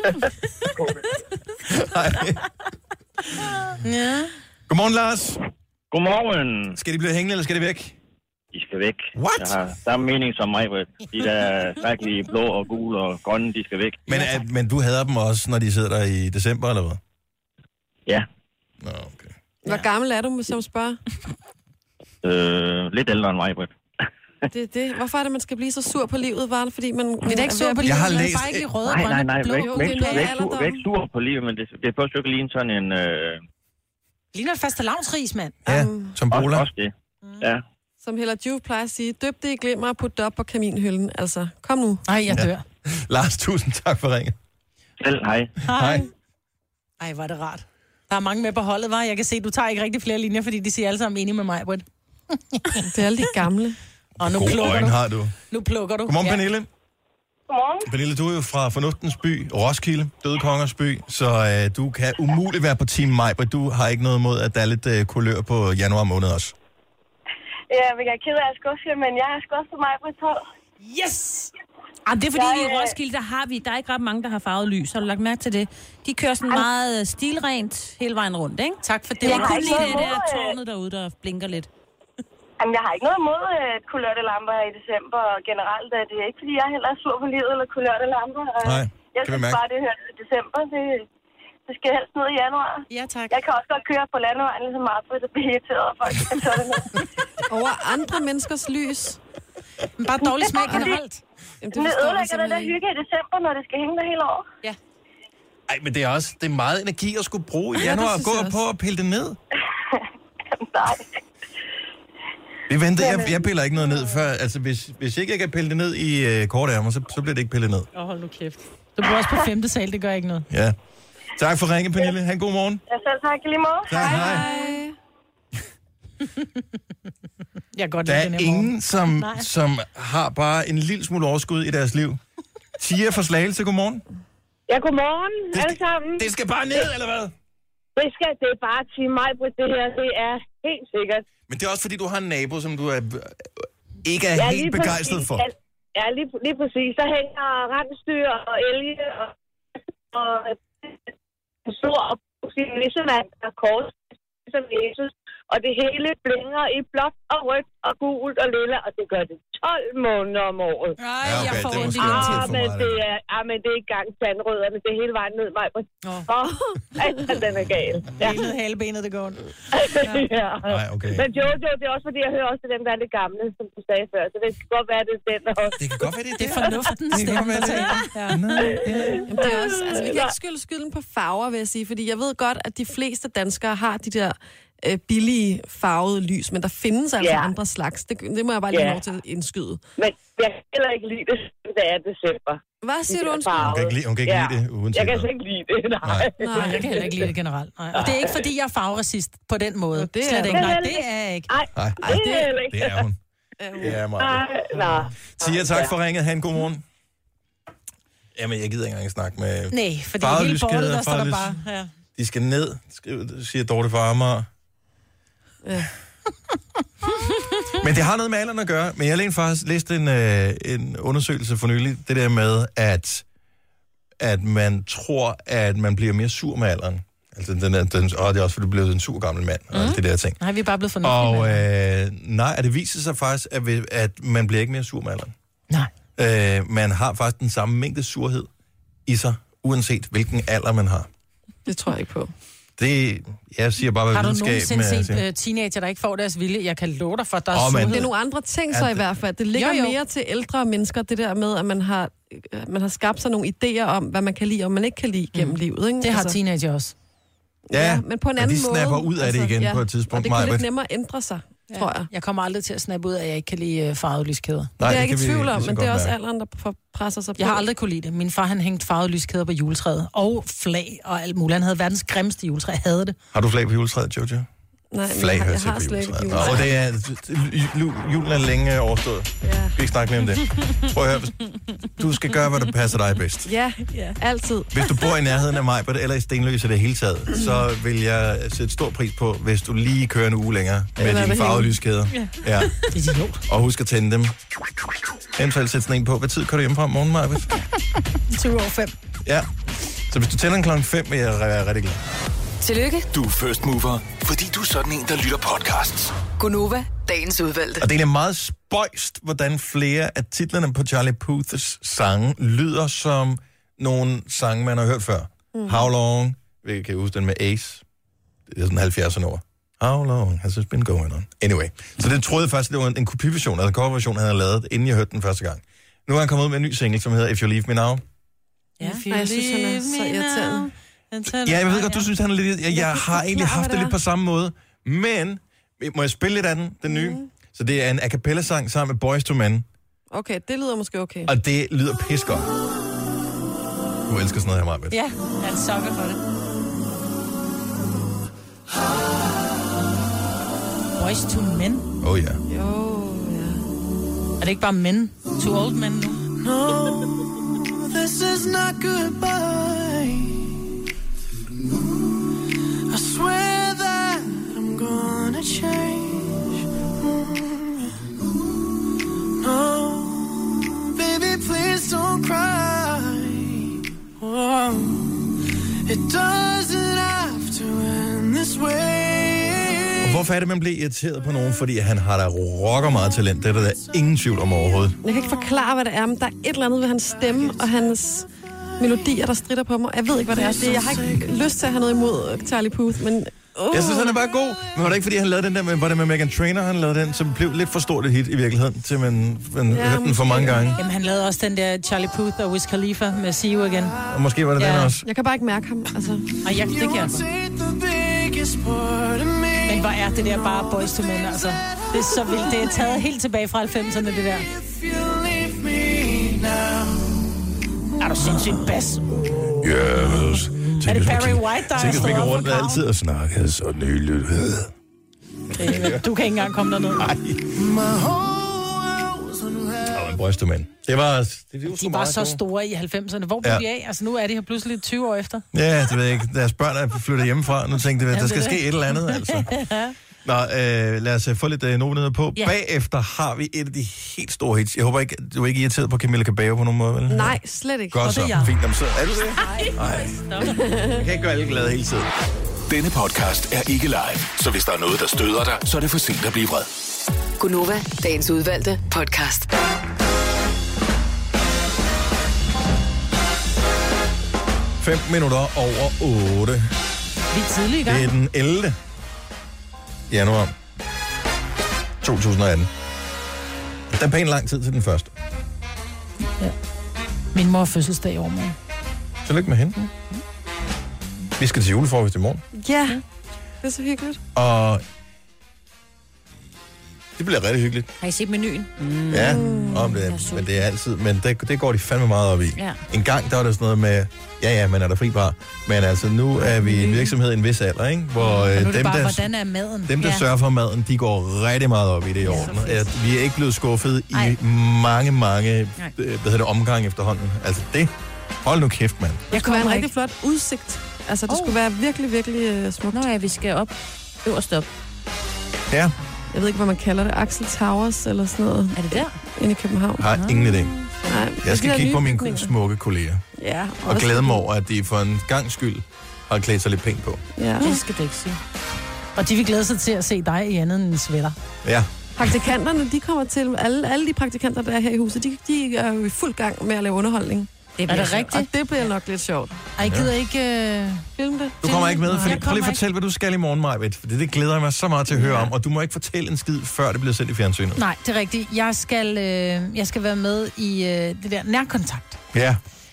Hej. Ja. Godmorgen, Lars. Godmorgen. Skal de blive hængende, eller skal de væk? De skal væk. What? Jeg har samme mening som mig, Britt. De der skrækkelige blå og gule og grønne, de skal væk. Men, ja, men du hader dem også, når de sidder der i december, eller hvad? Ja. Nå, okay. Hvor gammel er du, hvis jeg må spørge? Øh, lidt ældre end mig, Britt. Det er det. Hvorfor er det, man skal blive så sur på livet? Var det, fordi man... Vi er da ikke sur på livet. Jeg har man er læst- bare ikke i røde, Nej, grønne, nej, nej. blå. Væk, Jo, væk, det er noget væk, alderdom. sur, væk sur på livet, men det, det er først jo ikke lige sådan en... Øh... Ligner et fastelavnsris, mand. Ja, som Også, bola. også det. Ja. Som Hella Juve plejer at sige, døb det i glimmer og put det op på kaminhylden. Altså, kom nu. Nej, jeg dør. Lars, tusind tak for ringen. Selv, hej. Hej. Ej, var det rart. Der er mange med på holdet, var. Jeg kan se, du tager ikke rigtig flere linjer, fordi de siger alle sammen enige med mig, Britt. Det er alle de gamle. Og nu God plukker øjne du. har du. Nu plukker du. Godmorgen, Ja. Pernille. Godmorgen. Pernille, du er jo fra Fornuftens by, Roskilde, Døde Kongers by, så øh, du kan umuligt være på Team Majbert. Du har ikke noget imod, at der er lidt øh, kulør på januar måned også. Ja, jeg er ked af at skuffe jer, men jeg er sgu også på mig på et hold. Yes! Ah, det er fordi, Jeg, i Roskilde, der har vi, der er ikke ret mange, der har farvet lys. Har du lagt mærke til det? De kører sådan meget stilrent hele vejen rundt, ikke? Tak for det. Jeg Jeg har kunne ikke lide noget det der imod, øh, tårnet derude, der blinker lidt. Jamen, jeg har ikke noget imod øh, kulørte lamper i december, og generelt er det ikke, fordi jeg heller er sur på livet eller kulørte lamper. Nej, jeg kan vi synes mærke. bare, det hører til december. Det, det skal helst ned i januar. Ja, tak. Jeg kan også godt køre på landevejen, ligesom Marfred, og blive irriteret over folk. kan tage det ned. Over andre menneskers lys. Men bare dårlig smag Det er fordi- generelt. Jamen, Det ødelægger den der hygge i december, når det skal hænge der hele år. Ja. Ej, men det er også det er meget energi at skulle bruge i Ja, det januar. synes Gå jeg på og pille det ned. Nej. Vi venter, jeg, jeg piller ikke noget ned før. Altså, hvis, hvis ikke jeg kan pille det ned i øh, korte ærmer, så, så bliver det ikke pillet ned. Åh, hold nu kæft. Du bor også på femte sal, det gør ikke noget. Ja. Tak for ringen, Pernille. Ha' en god morgen. Jeg selv tak i lige måde. Tak, hej. Jeg kan godt Der lide er den her ingen, morgen. som, Nej. som har bare en lille smule overskud i deres liv. Tia fra Slagelse, godmorgen. Ja, godmorgen alle sammen. Det skal bare ned, eller hvad? Det skal, det er bare Team Majbrit, det her, det er helt sikkert. Men det er også, fordi du har en nabo, som du er, ikke er Ja, helt lige begejstret præcis. for. Ja, ja lige, lige præcis. Der hænger rensdyr og elge og, og, og stor opsyn, ligesom at der er kors, som Jesus. Og det hele blinger i blåt og rødt og gult og lilla, og det gør det tolv måneder om året. Nej, ja, okay, jeg får det er ondt i måske den lidt tid. Ah, for men meget, det er, ah, men det er ikke engang tandrødderne, det er hele vejen ned, mig. Åh, oh, altså, den er gal. Ja. Benet, halebenet, det går ondt. ja. Nej, okay. Men Jojo, det er også fordi, jeg hører også til dem, der er lidt gamle, som du sagde før, så det kan godt være, det er den, der også. Det kan godt være, det er Det er fornuftens Det kan godt stemme, være, der det er taler. Ja. Jamen, det er også, altså, vi kan ikke skylde skylden på farver, vil jeg sige, fordi jeg ved godt, at de fleste danskere har de der øh, billige farvede lys, men der findes altså Ja. andre slags. Det, det må jeg bare lige Ja. have lov til at indskyde. Men jeg kan heller ikke lide det, som det er december. Hvad siger De du, der undskyld? farver. Hun kan ikke lide, hun kan ikke lide det, uanset Jeg kan hvad. slet ikke lide det, nej. Nej, jeg kan heller ikke lide det generelt. Nej. Og det er ikke, fordi jeg er farveracist på den måde. det er Slet du. ikke. Nej, Det det er jeg ikke. Nej, Nej, det er heller ikke. det er hun. Det er meget. Nej, nej. Tia, tak for ringet. Ha' en god morgen. Jamen, jeg gider ikke engang snakke med Nej, fordi farvede hele bordet, lyskæder, der står der farvede bare. lys. Ja. De skal ned, skriver, siger Dorte fra Amager. Ja. Men det har noget med alderen at gøre. Men jeg har faktisk læst en, øh, en undersøgelse for nylig. Det der med, at, at man tror, at man bliver mere sur med alderen. Altså, den er, den, åh, det er også, fordi du bliver en sur gammel mand, og Mm. alt det der ting. Nej, vi er bare blevet fornuftige. Og med øh, nej, at det viser sig faktisk, at, vi, at man bliver ikke mere sur med alderen. Nej. Øh, man har faktisk den samme mængde surhed i sig, uanset hvilken alder man har. Det tror jeg ikke på. Det, jeg siger bare, hvad Har du videnskab nogensinde med... set uh, teenager, der ikke får deres vilje? Jeg kan love dig for, at der er Åh, oh, men- Det er nogle andre ting så Ja, i det- hvert fald. Det ligger Jo, jo. mere til ældre mennesker, det der med, at man har, øh, man har skabt sig nogle idéer om, hvad man kan lide, og man ikke kan lide gennem livet. Ikke? Det har teenager også. Ja, Ja, men på en og anden de måde. snapper ud af det igen på et tidspunkt, Og det kan Maj-Brit. lidt nemmere ændre sig, ja. tror jeg. Jeg kommer aldrig til at snappe ud af, at jeg ikke kan lide uh, farvede lyskæder. Nej, det er jeg ikke kan i vi tvivl om, lige så men det er godt også mærke. alderen, der for- presser sig på. Jeg har aldrig kunne lide det. Min far, han hængte farvede lyskæder på juletræet. Og flag og alt muligt. Han havde verdens grimmeste juletræ. Jeg havde det. Har du flag på juletræet, Jojo? Nej, men Flag jeg, har- hører jeg til har på slet ikke juletræet. juletræ. Og det er, ju- julen er længe overstået. Ja. Vi skal ikke snakke mere om det. Prøv at høre, hvis- du skal gøre, hvad der passer dig bedst. Ja, ja, altid. Hvis du bor i nærheden af mig, eller i Stenløse det hele taget, så vil jeg sætte stor pris på, hvis du lige kører en uge længere med Eller dine det farvede hele. lyskæder. Ja. Ja. Det er idiot. Og husk at tænde dem. Eventuelt sætte sådan en på. Hvad tid kører du hjemmefra om morgenen, Marvitt? tyve år fem. Ja. Så hvis du tænder den klokken fem, vil jeg være rigtig glad. Tillykke, Du er first mover, fordi du er sådan en, der lytter podcasts. Gunova, dagens udvalgte. Og det er meget spøjst, hvordan flere af titlerne på Charlie Puths sange lyder som nogle sange, man har hørt før. Mm. How Long, vi kan huske den med Ace. Det er sådan halvfjerdserne år. How long has it been going on? Anyway. Så det troede jeg faktisk, det var en, en kopiversion, eller en coverversion, han havde lavet, inden jeg hørte den første gang. Nu er han kommet ud med en ny single, som hedder If You Leave Me Now. Ja, Ej, jeg synes, han er så irriterende. Ja, jeg ved godt, du synes, han er lidt... Jeg, jeg har egentlig haft det lidt på samme måde. Men, må jeg spille lidt af den, den nye? Mm. Så det er en a cappella-sang sammen med Boyz two Men. Okay, det lyder måske okay. Og det lyder pissegodt. Du elsker sådan noget her, Maja. Ja, han er en sokker for det. Boys to Men. Oh ja. Jo, ja. Er det ikke bare men? To old men nu? No, this is not goodbye. I swear that I'm gonna change. No, baby, please don't cry. Oh, it doesn't have to end this way. Og hvorfor er det, man bliver irriteret på nogen? Fordi han har da rocker meget talent. Det er der, der ingen tvivl om overhovedet. Jeg kan ikke forklare, hvad det er, men der er et eller andet ved hans stemme og hans melodier, der stritter på mig. Jeg ved ikke, hvad det er. Det, jeg har ikke lyst til at have noget imod Charlie Puth, men... Uh. Jeg synes, han er bare god. Men var det ikke, fordi han lavede den der med, var det med Meghan Trainor, han lavede den, som blev lidt for stort et hit i virkeligheden, til man, man ja, hørte den for mange gange. Jamen, han lavede også den der Charlie Puth og Wiz Khalifa med See You Again. Og måske var det ja. den også. Jeg kan bare ikke mærke ham, altså. Og jeg, det kan jeg. Men hvor er det der bare Boys to Men, altså. Det er så vildt. Det er taget helt tilbage fra halvfemserne, det der. Er du sindssygt bas? Yes. Er det Barry White, der er stået op rundt altid og snakkede så nyligt. Du kan ikke engang komme derned. Nej. Og en Boys to Men. Det var... Det, det de var så store i halvfemserne. Hvor blev ja. de af? Altså, nu er de her pludselig tyve år efter. Ja, det ved jeg ikke. Deres børn er flyttet hjemmefra. Nu tænkte jeg, at der skal ske et eller andet, altså. Nå, øh, lad os få lidt øh, novenheder på. Yeah. Bagefter har vi et af de helt store hits. Jeg håber ikke, du er ikke irriteret på Camilla Cabello på nogen måde, vel? Nej, slet ikke. Godt så. Fint, jamen, så er du det? Nej. Jeg kan ikke gøre alle glade hele tiden. Denne podcast er ikke live, så hvis der er noget, der støder dig, så er det for sent at blive vred. Gunova, dagens udvalgte podcast. Fem minutter over otte. Vi er tidlig i gang. Det er den ellevte januar to tusind og atten. Der er pænt lang tid til den første. Ja. Min mor er fødselsdag i overmorgen. Tillykke med hende. Mm. Vi skal til julefrokost i morgen. Ja, det er så hyggeligt. Og det bliver rigtig hyggeligt. Har I set menuen? Mm. Ja, om det, er, men det er altid, men det, det går de fandme meget op i. Ja. En gang, der var der sådan noget med, ja ja, men er der fri bar. Men altså, nu er vi en virksomhed i en vis alder, ikke? Hvor ja, dem, bare, der, hvordan er maden? dem, der ja. sørger for maden, de går rigtig meget op i det i orden. Ja, vi er ikke blevet skuffet Ej. i mange, mange hvad hedder det, omgang efterhånden. Altså det, hold nu kæft, mand. Det skulle være en rigtig flot udsigt. Altså, det oh. skulle være virkelig, virkelig uh, smukt. Nå ja, vi skal op. Øverst op. Ja. Jeg ved ikke, hvad man kalder det. Axel Towers eller sådan noget. Er det der? Inde i København. Har ingen idé. Nej, jeg skal kigge på mine bygninger. Smukke kolleger. Ja. Og glæde mig over, at de for en gang skyld har klædt sig lidt pænt på. Ja. Det skal du ikke sige. Og de vil glæde sig til at se dig i andet end en sweater. Ja. Praktikanterne, de kommer til... Alle, alle de praktikanter, der er her i huset, de, de er jo i fuld gang med at lave underholdning. Det er det rigtigt? Og det bliver nok lidt sjovt. Ej, jeg gider ikke øh, filme det. Du kommer ikke med, fordi prøv lige at fortælle, hvad du skal i morgen, Majbet. For det, det glæder jeg mig så meget til at høre ja. om. Og du må ikke fortælle en skid, før det bliver sendt i fjernsynet. Nej, det er rigtigt. Jeg skal, øh, jeg skal være med i øh, det der nærkontakt. Ja.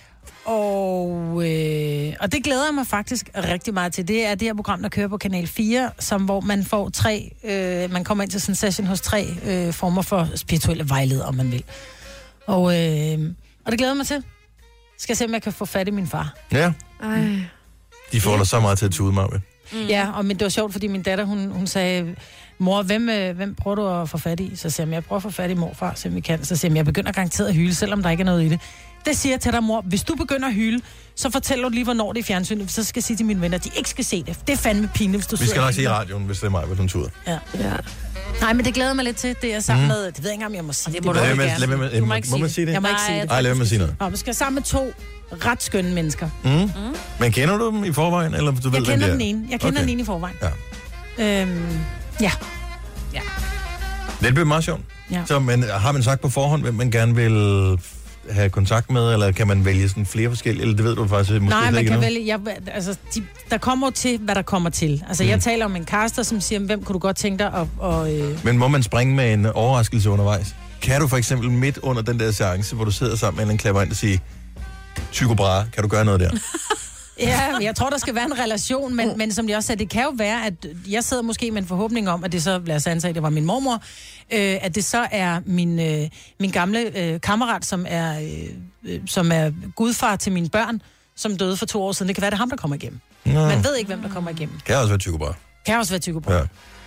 Og, øh, og det glæder jeg mig faktisk rigtig meget til. Det er det her program, der kører på Kanal fire, som, hvor man får tre... Øh, man kommer ind til sådan en session hos tre øh, former for spirituelle vejledere, om man vil. Og, øh, og det glæder jeg mig til. Skal jeg se, om jeg kan få fat i min far. Ja. Ej. De får dig så meget til at tude, Marve. Mm. Ja, og men det var sjovt, fordi min datter, hun, hun sagde, mor, hvem, øh, hvem prøver du at få fat i? Så siger jeg, jeg prøver at få fat i morfar, så vi kan. Så siger jeg, jeg begynder garanteret at hyle, selvom der ikke er noget i det. Det siger jeg til dig, mor. Hvis du begynder at hyle, så fortæller du lige, hvornår det er fjernsynet. Så skal jeg sige til mine venner, at de ikke skal se det. Det er fandme pinligt, hvis du Vi skal nok sige i radioen, hvis det er mig, hvis hun tuder. Ja. Ja. Nej, men det glæder mig lidt til. Det er sammen mm. med... Det ved jeg ikke, om jeg må sige det. Det må du ikke gerne. Du må ikke sige det. sige det. Jeg må ikke sige det. Ej, lad mig sige noget. Nå, vi skal sammen med to ret skønne mennesker. Mm. Mm. Men kender du dem i forvejen, eller du ved, jeg kender den ene. Jeg kender okay. den ene i forvejen. Ja. Øhm, ja. ja. Det bliver meget sjovt. Ja. Så men, har man sagt på forhånd, hvem man gerne vil have kontakt med, eller kan man vælge sådan flere forskellige, eller det ved du faktisk måske Nej, man ikke kan nu? vælge, jeg, altså, de, der kommer til, hvad der kommer til. Altså, mm. jeg taler om en caster, som siger, hvem kunne du godt tænke dig at... Og, øh... Men må man springe med en overraskelse undervejs? Kan du for eksempel midt under den der seance, hvor du sidder sammen med en klapper ind og siger, Tycho Brahe, kan du gøre noget der? Ja, jeg tror, der skal være en relation, men, men som jeg også sagde, det kan jo være, at jeg sidder måske med en forhåbning om, at det så, lad os antage, det var min mormor, øh, at det så er min, øh, min gamle øh, kammerat, som er, øh, som er gudfar til mine børn, som døde for to år siden. Det kan være, det er ham, der kommer igennem. Nå. Man ved ikke, hvem der kommer igennem. Kan også være Tycho Brahe. Kan også være Tycho Brahe. Ja.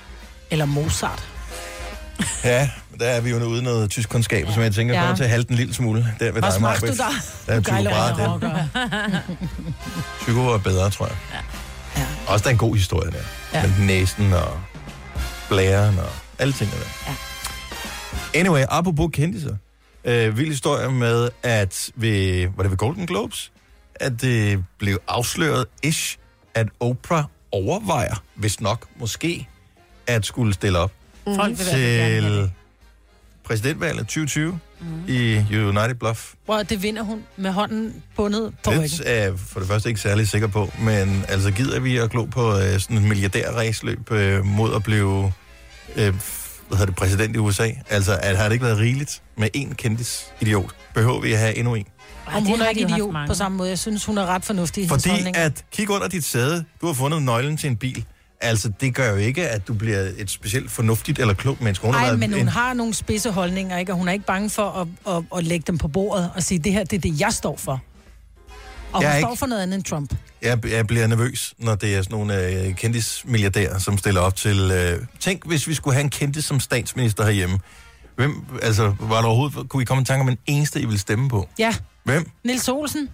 Eller Mozart. Ja, der er vi jo ude noget tysk kundskab, som jeg tænker Ja. kommer til at halte en lille smule. Der ved Hvor dig, smagte Maj-Brit. du der? Der er Du tycho gejler Brahe over der. rocker. Tycho er bedre, tror jeg. Ja. Også der er en god historie der. Ja. Med næsen og blæren og alle tingene der. Ja. Anyway, apropos kendisser. Øh, vild historie med, at ved, var det ved Golden Globes, at det blev afsløret ish, at Oprah overvejer, hvis nok, måske, at skulle stille op Folk vil i hvert fald gerne have til det. præsidentvalget tyve tyve mm. i United Bluff. Hvor det vinder hun med hånden bundet på ryggen. Det er jeg for det første ikke særlig sikker på, men altså gider vi at glo på øh, sådan en milliardærræsløb øh, mod at blive øh, hvad hedder det, præsident i U S A? Altså, at, har det ikke været rigeligt med én kendis-idiot? Behøver vi at have endnu en? Om hun har er de ikke jo haft idiot mange. på samme måde. Jeg synes, hun er ret fornuftig i hendes Fordi holdninger. at kigge under dit sæde, du har fundet nøglen til en bil. Altså, det gør jo ikke, at du bliver et specielt fornuftigt eller klogt menneske. Hun har Nej, været men hun en... har nogle spidse holdninger, ikke? Og hun er ikke bange for at, at, at lægge dem på bordet og sige, det her, det er det, jeg står for. Og Jeg hun er står ikke- for noget andet end Trump. Jeg, jeg bliver nervøs, når det er sådan nogle øh, kendis-milliardærer, som stiller op til... Øh... Tænk, hvis vi skulle have en kendis som statsminister herhjemme. Hvem, altså, var der overhovedet... Kunne I komme i tanke om en eneste, I ville stemme på? Ja. Hvem? Niels Olsen.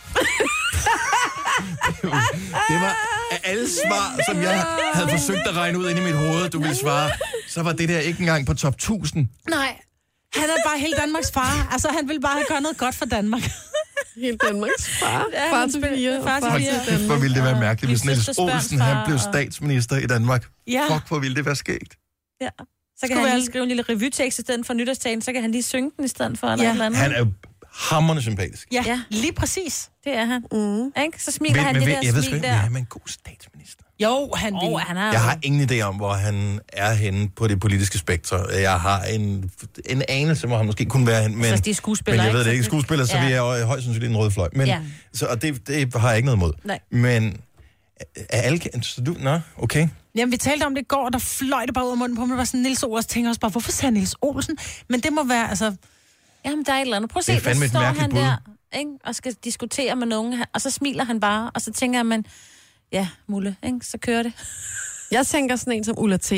Det var af alle svar, som jeg havde forsøgt at regne ud ind i mit hoved, du ville svare. Så var det der ikke engang på top tusind. Nej, han er bare hele Danmarks far. Altså, han vil bare gøre noget godt for Danmark. Hele Danmarks far. Ja, Far han til spiller- fire. og far til far fire. til Danmark. Hvor ville det være mærkeligt, hvis Min Niels søsters børns Olsen han far blev og- statsminister i Danmark. Ja. Fuck, hvor ville det være skægt. Ja. Så kan Skulle han være- lige skrive en lille revytekst i stedet for nytårstalen, så kan han lige synge den i stedet for, eller Ja. et eller andet. Han er jo hamrende sympatisk. Ja, Ja. lige præcis. Det er han. Mm. Ikke? Så smiler Men, han men, det ved- der jeg ved sgu smil ikke, der. om han er en god statsminister. Jo, han vil. Oh, han er Jeg har ingen idé om, hvor han er henne på det politiske spektrum. Jeg har en, en anelse, hvor han måske kunne være henne, men, Altså, de er skuespillere, men jeg ved ikke? det ikke. Så- Skuespiller, så Ja. vi er jo højst sandsynligt en rød fløj. Men, Ja. så, og det, det har jeg ikke noget mod. Nej. Men er alle... Så du, nå, okay. Jamen, vi talte om det i går, og der fløj det bare ud af munden på mig. Det var sådan, Niels Olsen tænker også bare, hvorfor sagde Niels Olsen? Men det må være, altså... Jamen, der er et eller andet. Prøv at Det er se, fandme der et står mærkeligt han bud. der, ikke? Og skal diskutere med nogen, og så smiler han bare, og så tænker jeg, man, ja, Mulle, ikke? Så kører det. Jeg tænker sådan en som Ulla T.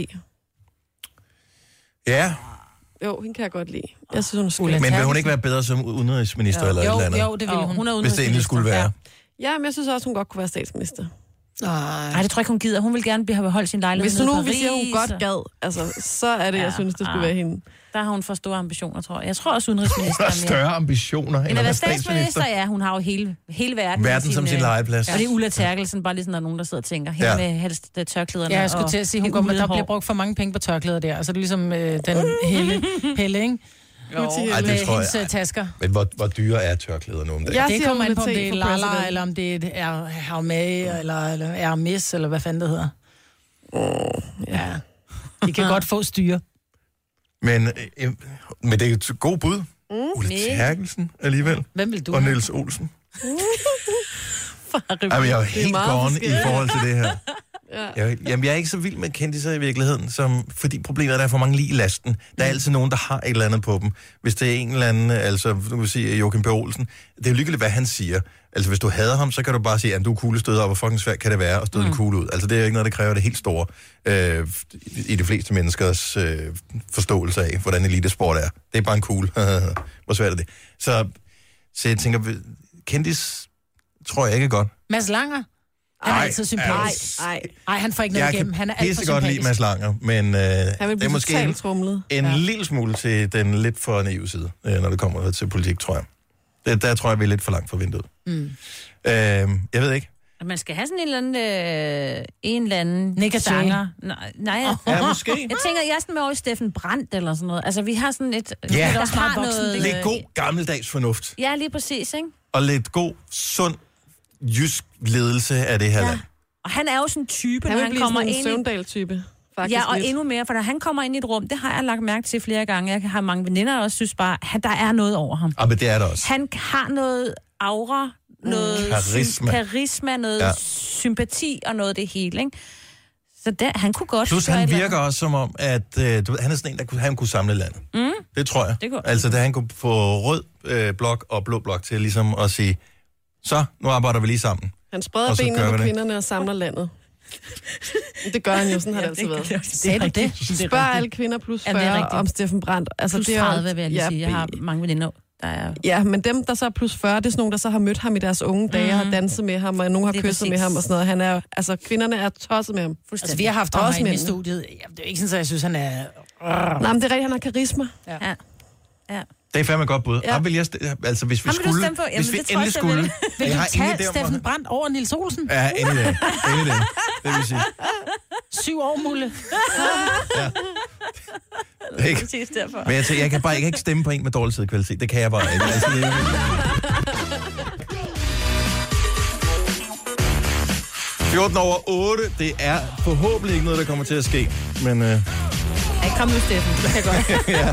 Ja, Jo, hende kan jeg godt lide. Jeg synes, hun er skøn. Ulla men vil hun Terkelsen. ikke være bedre som udenrigsminister Jo, eller et jo, eller andet? jo, det ville Jo, hun. hun er Hvis det endelig skulle være. Ja, men jeg synes også, hun godt kunne være statsminister. Nej, det tror jeg ikke, hun gider. Hun vil gerne beholde sin lejlighed Hvis du nede nu i vil sige, at hun Paris, godt og- gad, altså, så er det, jeg synes, det skulle ah. være hende. Der har hun for store ambitioner, tror jeg. Jeg tror også, udenrigsminister Hun er har mere. større ambitioner end End at at være være statsminister. statsminister, ja. Hun har jo hele, hele verden, Verden som sin øh, legeplads. Og det er Ulla Terkelsen, bare lige sådan, der er nogen, der sidder og tænker. Hende Ja. med helst øh, tørklæderne. Ja, jeg skulle og til at sige, hun det går, men gule der hår. bliver brugt for mange penge på tørklæder der. Altså, det er ligesom øh, den hele Pelle, ikke? Jo. Ej, det Med tror hendes jeg. øh, tasker. Men hvor, hvor dyre er tørklæder nu om dagen? Jeg Det siger kommer an Ulla på, om T det er for Lala, præsident. eller om det er Hermé, eller, eller Hermes, eller hvad fanden det hedder. Ja. De kan godt få styre. Men, øh, men det er et godt bud. Mm. Ulla Terkelsen alligevel. Hvem vil du Og have? Niels Olsen. Farve. Jamen, jeg er jo er helt meget gone i forskelligt. forhold til det her. Ja. Jeg, jamen, jeg er ikke så vild med kendiser i virkeligheden, som, fordi problemet er, at der er for mange lige i lasten. Der er altid nogen, der har et eller andet på dem. Hvis det er en eller anden, altså, nu vil sige Joachim B. Olsen, det er jo ligegyldigt, hvad han siger. Altså, hvis du hader ham, så kan du bare sige, at du er kugle støder op, og fucking svært kan det være at støde mm. en kugle ud. Altså, det er jo ikke noget, der kræver det helt store øh, i de fleste menneskers øh, forståelse af, hvordan elitesport er. Det er bare en kugle. Hvor svært er det? Så, så jeg tænker, kendis tror jeg ikke er godt. Mads Langer? Han er Ej, altid sympatisk. Nej, Nej, han får ikke noget Jeg igennem. Han er kan alt for pisse godt lide sympatisk. Mads Langer, men øh, Han vil det er blive måske totalt en, trumlet. en Ja. lille smule til den lidt for naive side, øh, når det kommer til politik, tror jeg. Det, der tror jeg, vi er lidt for langt fra vinduet. Mm. Øh, jeg ved ikke. Man skal have sådan en eller anden, øh, en eller anden Nick sanger. Nej, nej. Ja, måske. Jeg tænker, jeg er sådan med over i Steffen Brandt eller sådan noget. Altså, vi har sådan et... Ja, der har noget... lidt god gammeldags fornuft. Ja, lige præcis, ikke? Og lidt god, sund, jysk ledelse af det her Ja. land. Og han er jo sådan en type, Han når vil han blive kommer sådan en ind i... Søvndal-type. Faktisk Ja, og lidt. endnu mere, for når han kommer ind i et rum, det har jeg lagt mærke til flere gange. Jeg har mange veninder, der også synes bare, at der er noget over ham. Ah, men det er der også. Han har noget aura, noget Karisma. Sy- karisma, noget Ja. ja. sympati og noget af det hele, ikke? Så der, han kunne godt... Plus gøre han et eller virker også som om, at øh, du ved, han er sådan en, der kunne, han kunne samle landet. Mm. Det tror jeg. Det kunne- Altså, da han kunne få rød øh, blok og blå blok til ligesom at sige, så, nu arbejder vi lige sammen. Han spreder Og så benene gør på vi det. kvinderne og samler landet. Det gør han jo, sådan har det altid været. Sagde du det? Spørg alle kvinder plus Ja, det er fyrre rigtigt. om Steffen Brandt. Altså, Plus det er jo- tredive, vil jeg lige ja, sige. Jeg har mange veninder, der er... Ja, men dem, der så er plus fyrre, det er sådan nogle, der så har mødt ham i deres unge dage, mm. har danset med ham, og nogen har Det er kysset præcis. med ham og sådan noget. Han er, altså, kvinderne er tosset med ham. Altså, vi har haft ham Også herinde i mændene. studiet. Jamen, det er ikke sådan, at jeg synes, han er... Nej, men det er rigtigt, han har karisma. Ja. Ja. Ja. Det er fandme et godt bud. Ja. Ja. Vil jeg st- altså, hvis vi Ham vil du skulle... stemme på? Jamen, hvis vi det tror jeg, endelig jeg skulle... vil. Vil Jeg du har ingen tage idé om, Steffen hvor- Brandt over Niels Olsen? Ja, endelig det. Endelig det. Det vil sige. Syv år, Mulle. Det er ikke. Præcis derfor. Men jeg, tænker, jeg kan bare jeg kan ikke stemme på en med dårlig sidekvalitet. Det kan jeg bare ikke. Altså, det er... fjorten over otte. Det er forhåbentlig ikke noget, der kommer til at ske. Men... Øh... Ej, kom nu, Steffen. Det kan godt. ja.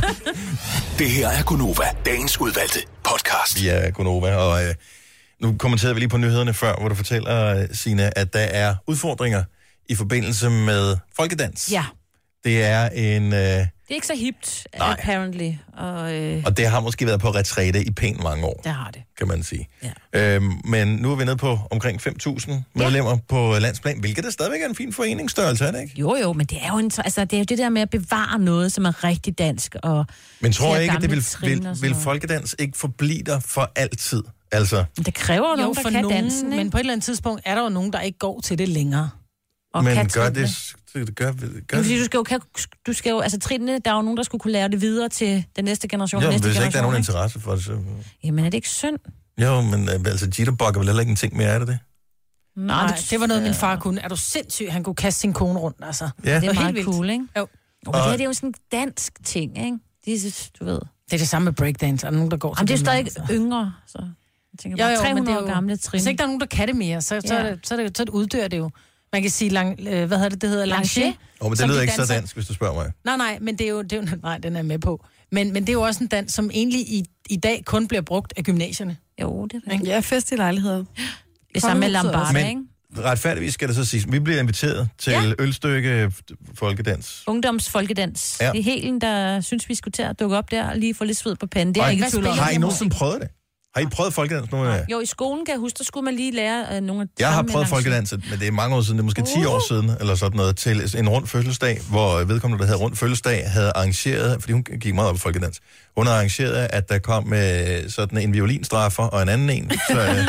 Det her er Gunova, dagens udvalgte podcast. Ja, Gunova, og øh, nu kommenterede vi lige på nyhederne før, hvor du fortæller, øh, Signe, at der er udfordringer i forbindelse med folkedans. Ja. Det er en... Øh, Det er ikke så hipt, Nej. apparently. Og, øh, og det har måske været på retræte i pænt mange år, det har det. kan man sige. Ja. Øhm, men nu er vi nede på omkring fem tusind medlemmer ja. på landsplan, hvilket er stadigvæk er en fin foreningsstørrelse, er det ikke? Jo, jo, men det er jo, en, altså, det er jo det der med at bevare noget, som er rigtig dansk. Og Men tror flere jeg ikke, at det gamle vil, trin vil, og sådan vil noget. folkedans ikke forblive der for altid? Altså, Men det kræver jo Jo, nogen, der for kan nogen, dansen, ikke? men på et eller andet tidspunkt er der jo nogen, der ikke går til det længere. Og men kan gør trinene. det... det gør, gør Men fordi du skal jo, kan, du skal jo, altså trinene, der er jo nogen, der skulle kunne lære det videre til den næste generation. Jo, men næste hvis ikke der er nogen generation, interesse for det, så... Jamen er det ikke synd? Jo, men øh, altså, jitterbug er vel heller ikke en ting mere, er det det? Nej, det, det var noget, min far kunne. Er du sindssyg, han kunne kaste sin kone rundt, altså. Ja. Det er var meget helt vildt. cool, ikke? Jo. Og det her, det er jo sådan en dansk ting, ikke? Det er, du ved. Det er det samme med breakdance. Er der nogen, der går til Jamen, det er det, stadig altså? yngre, så... Jeg tænker Jo, bare, jo, men tre det er hundrede jo... gamle trin. Hvis ikke der er nogen, der kan det mere, så, så, Ja. er det, så, er det, så er det uddør det jo. Man kan sige, lang, øh, hvad hedder det, det hedder lancier. Åh, oh, men det som lyder de ikke så danser- dansk, hvis du spørger mig. Nej, nej, men det er jo... Det er jo nej, den er jeg med på. Men, men det er jo også en dans, som egentlig i, i dag kun bliver brugt af gymnasierne. Jo, det er rigtigt. Ja, fest i lejligheder. Det er samme med Lambarda, ikke? Men retfærdigvis skal det så siges, vi bliver inviteret til ja. ølstykke folkedans. Ungdomsfolkedans. Ja. Det er Helen, der synes, vi skulle til at dukke op der og lige få lidt sved på panden. Det er Og jeg ikke i tvivl om. har I nogensinde prøvet det? Har I prøvet folkedans nu? Ja. Jo, i skolen kan jeg huske, der skulle man lige lære uh, nogle af de Jeg har samme prøvet lancier. folkedans, men det er mange år siden, det er måske ti år siden, eller sådan noget, til en rund fødselsdag, hvor vedkommende, der havde rund fødselsdag, havde arrangeret, fordi hun gik meget op i folkedans, hun havde arrangeret, at der kom med sådan en violinstraffer og en anden en. Så, øh,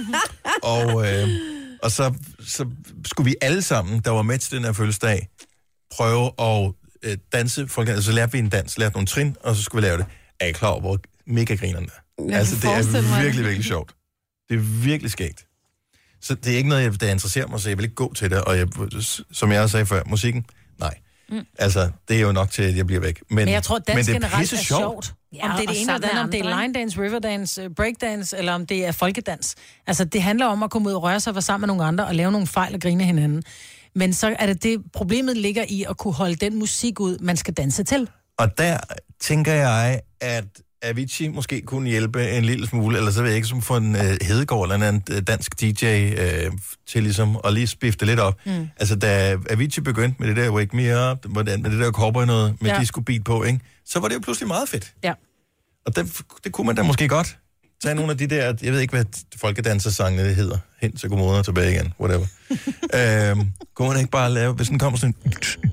og øh, og så, så skulle vi alle sammen, der var med til den her fødselsdag, prøve at øh, danse folkedans. Så lærte vi en dans, lærte nogle trin, og så skulle vi lave det. Er I klar over, hvor mega grinerne er? Altså, det er virkelig, virkelig sjovt. Det er virkelig skægt. Så det er ikke noget, der interesserer mig, så jeg vil ikke gå til det. Og jeg, som jeg også sagde før, musikken, nej. Mm. Altså, det er jo nok til, at jeg bliver væk. Men, Men jeg tror, men dans det er generelt pisse er sjovt. sjovt. Ja, Om det er og det ene sammen eller andet, med om det er andre, line dance, riverdance, øh, breakdance, eller om det er folkedans. Altså, det handler om at komme ud og røre sig, være sammen med nogle andre og lave nogle fejl og grine hinanden. Men så er det det, problemet ligger i at kunne holde den musik ud, man skal danse til. Og der tænker jeg, at Avicii måske kunne hjælpe en lille smule, eller så ved jeg ikke, som for en uh, Hedegaard eller en anden dansk D J uh, til ligesom at lige spifte lidt op. Mm. Altså, da Avicii begyndte med det der Wake Me Up, med det der cowboy noget med ja. disco beat på, ikke? Så var det jo pludselig meget fedt. Ja. Og det, det kunne man da måske godt. Tage nogle af de der, jeg ved ikke, hvad folkedansersangene det hedder. Hen til godmorgen og tilbage igen, whatever. øhm, kunne man ikke bare lave, hvis den kommer sådan en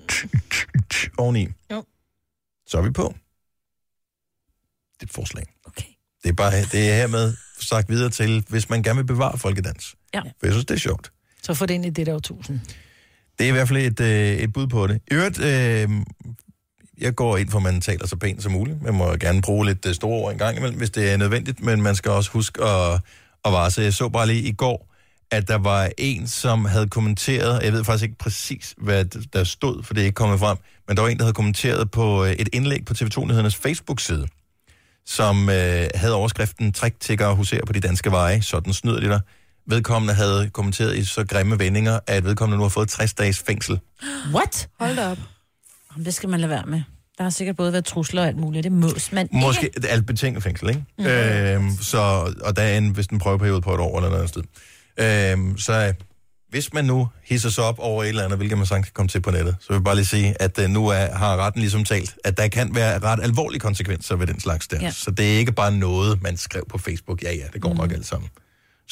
oveni, jo. Så er vi på. Det er et forslag. Okay. Det er bare det er hermed sagt videre til, hvis man gerne vil bevare folkedans. Ja. For jeg synes, det er sjovt. Så få det ind i det der tusind. Det er i hvert fald et, øh, et bud på det. I øvrigt, øh, jeg går ind for, at man taler så pænt som muligt. Man må gerne bruge lidt øh, store ord en gang imellem, hvis det er nødvendigt, men man skal også huske at, at varse. Jeg så bare lige i går, at der var en, som havde kommenteret, jeg ved faktisk ikke præcis, hvad der stod, for det er ikke kommet frem, men der var en, der havde kommenteret på et indlæg på T V to-nyhedernes Facebook-side, som øh, havde overskriften "Tricktiggere huserer på de danske veje, sådan snyder de dig". Vedkommende havde kommenteret i så grimme vendinger, at vedkommende nu har fået tres dages fængsel. What? Hold da op. Jamen, det skal man lade være med. Der har sikkert både været trusler og alt muligt. Det mås man Måske ikke. alt betinget fængsel, ikke? Mhm. Øhm, så, og der er en, hvis den prøveperiode på et år eller noget sted. Øhm, så hvis man nu hisser sig op over et eller andet, hvilket man sagtens kan komme til på nettet, så vil jeg bare lige sige, at uh, nu er, har retten ligesom talt, at der kan være ret alvorlige konsekvenser ved den slags der. Ja. Så det er ikke bare noget, man skrev på Facebook. Ja, ja, det går mm. nok alt sammen.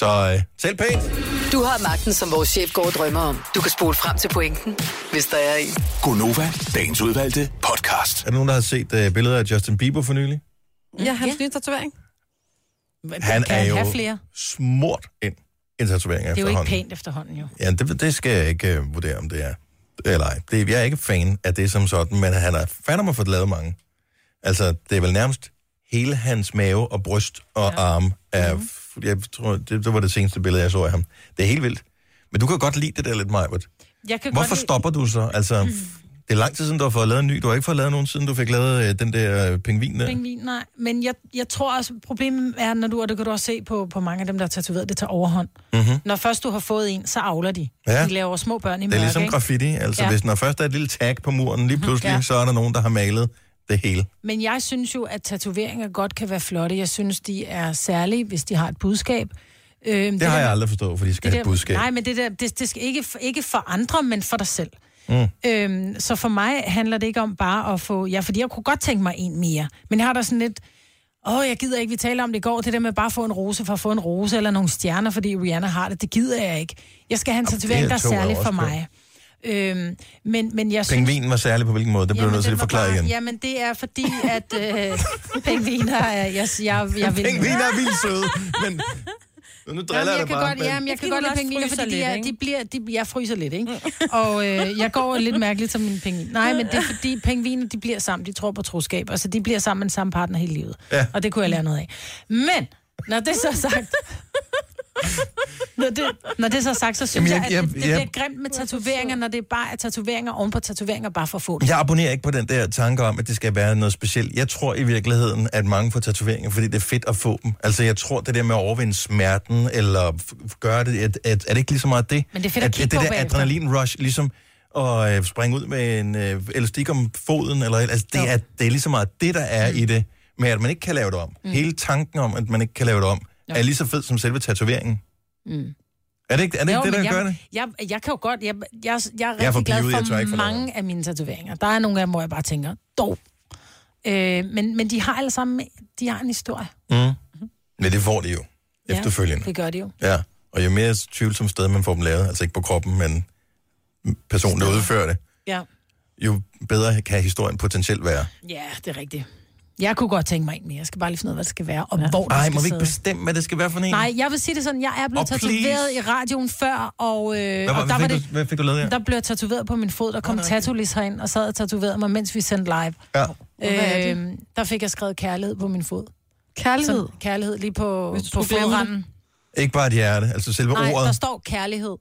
Så øh, tal pænt. Du har magten, som vores chef går og drømmer om. Du kan spole frem til pointen, hvis der er en. Gonova, dagens udvalgte podcast. Er der nogen, der har set øh, billeder af Justin Bieber for nylig? Ja, hans nye tatovering. Han kan er han jo have flere? smurt ind en tatovering Det er jo ikke efterhånden. pænt efterhånden, jo. Ja, det, det skal jeg ikke uh, vurdere, om det er. Eller ej. Det, jeg er ikke fan af det som sådan, men han har fandme mig fået lavet mange. Altså, det er vel nærmest hele hans mave og bryst og ja. arm. Er, mm-hmm. Jeg tror, det, det var det seneste billede, jeg så af ham. Det er helt vildt. Men du kan godt lide det der lidt, Majbert. Hvorfor lide... stopper du så? Altså, mm. det er lang tid siden, du har fået lavet en ny. Du har ikke fået lavet nogen, siden du fik lavet øh, den der øh, pingvin der. Pingvin, nej. Men jeg, jeg tror også, problemet er, når du, og det kan du også se på, på mange af dem, der har tatoveret, det tager overhånd. Mm-hmm. Når først du har fået en, så avler de. Ja. De laver små børn i mørke. Det er ligesom ikke? graffiti. Altså, ja. Hvis når først er et lille tag på muren, lige pludselig, ja. så er der nogen, der har malet det hele. Men jeg synes jo, at tatoveringer godt kan være flotte. Jeg synes, de er særlige, hvis de har et budskab. Øhm, det, det har jeg der, aldrig forstået, for de skal have et budskab. Nej, men det, der, det, det skal ikke, ikke for andre, men for dig selv. Mm. Øhm, så for mig handler det ikke om bare at få... Ja, fordi jeg kunne godt tænke mig en mere. Men jeg har da sådan lidt... Åh, oh, jeg gider ikke, vi taler om det i går, det der med bare at få en rose for at få en rose, eller nogle stjerner, fordi Rihanna har det. Det gider jeg ikke. Jeg skal have en tatovering, der er særlig for mig. Øhm, men, men jeg synes... Pingvinen var særlig på hvilken måde? Det blev jamen, nødt til at forklare bare, igen. Jamen, det er fordi, at øh, pingviner er... Jeg, jeg, jeg vil... Pingviner er vildt søde, men... Nu driller jamen, jeg det kan bare. godt, Men... jamen, jeg kan godt lide pingviner, fordi lidt, de er, de bliver, de, jeg fryser lidt, ikke? Og øh, jeg går lidt mærkeligt som min pingvin. Nej, men det er fordi pingviner, de bliver sammen, de tror på troskab. Altså, de bliver sammen med den samme partner hele livet. Ja. Og det kunne jeg lære noget af. Men, når det så er sagt... når, det, når det så er sagt, så synes jamen, jeg, jeg, at det, det jeg, bliver grimt med tatoveringer, når det bare er tatoveringer oven på tatoveringer, bare for at få det. Jeg abonnerer ikke på den der tanke om, at det skal være noget specielt. Jeg tror i virkeligheden, at mange får tatoveringer, fordi det er fedt at få dem. Altså, jeg tror, det der med at overvinde smerten, eller f- gøre det, at, at, er det ikke lige så meget det? Men det er fedt at, at kigge det på der adrenalin-rush, ligesom at øh, springe ud med en øh, elastik om foden, eller, altså, det, er, det er lige så meget det, der er mm. i det, med at man ikke kan lave det om. Mm. Hele tanken om, at man ikke kan lave det om, jo. er lige så fed som selve tatoveringen. Mm. Er det ikke, er det, jo, ikke det, der jeg, gør det? Jeg, jeg kan jo godt... Jeg, jeg, jeg er rigtig jeg er for glad bivet, for, for mange af mine tatoveringer. Der er nogle af dem, hvor jeg bare tænker, dog. Øh, men, men de har alle sammen... De har en historie. Mm. Mm-hmm. Men det får de jo efterfølgende. Ja, det gør de jo. Ja, og jo mere tvivlsomt sted, man får dem lavet, altså ikke på kroppen, men personen, der udfører det, ja. jo bedre kan historien potentielt være. Ja, det er rigtigt. Jeg kunne godt tænke mig en mere. Jeg skal bare lige finde ud af, hvad det skal være, og ja. hvor det Ej, skal må vi ikke sidde. bestemme, hvad det skal være for en? Nej, jeg vil sige det sådan, jeg er blevet oh, tatoveret i radioen før, og, øh, hvad, og der hvad, var fik det, du, hvad fik du lavet her? Der blev jeg tatoveret på min fod, der kom oh, Tattoolis herind, og sad og tatoverede mig, mens vi sendte live. Ja. Øh, der fik jeg skrevet kærlighed på min fod. Kærlighed? Så, kærlighed lige på, på fodranden. Ikke bare et hjerte, altså selve Nej, ordet? der står kærlighed.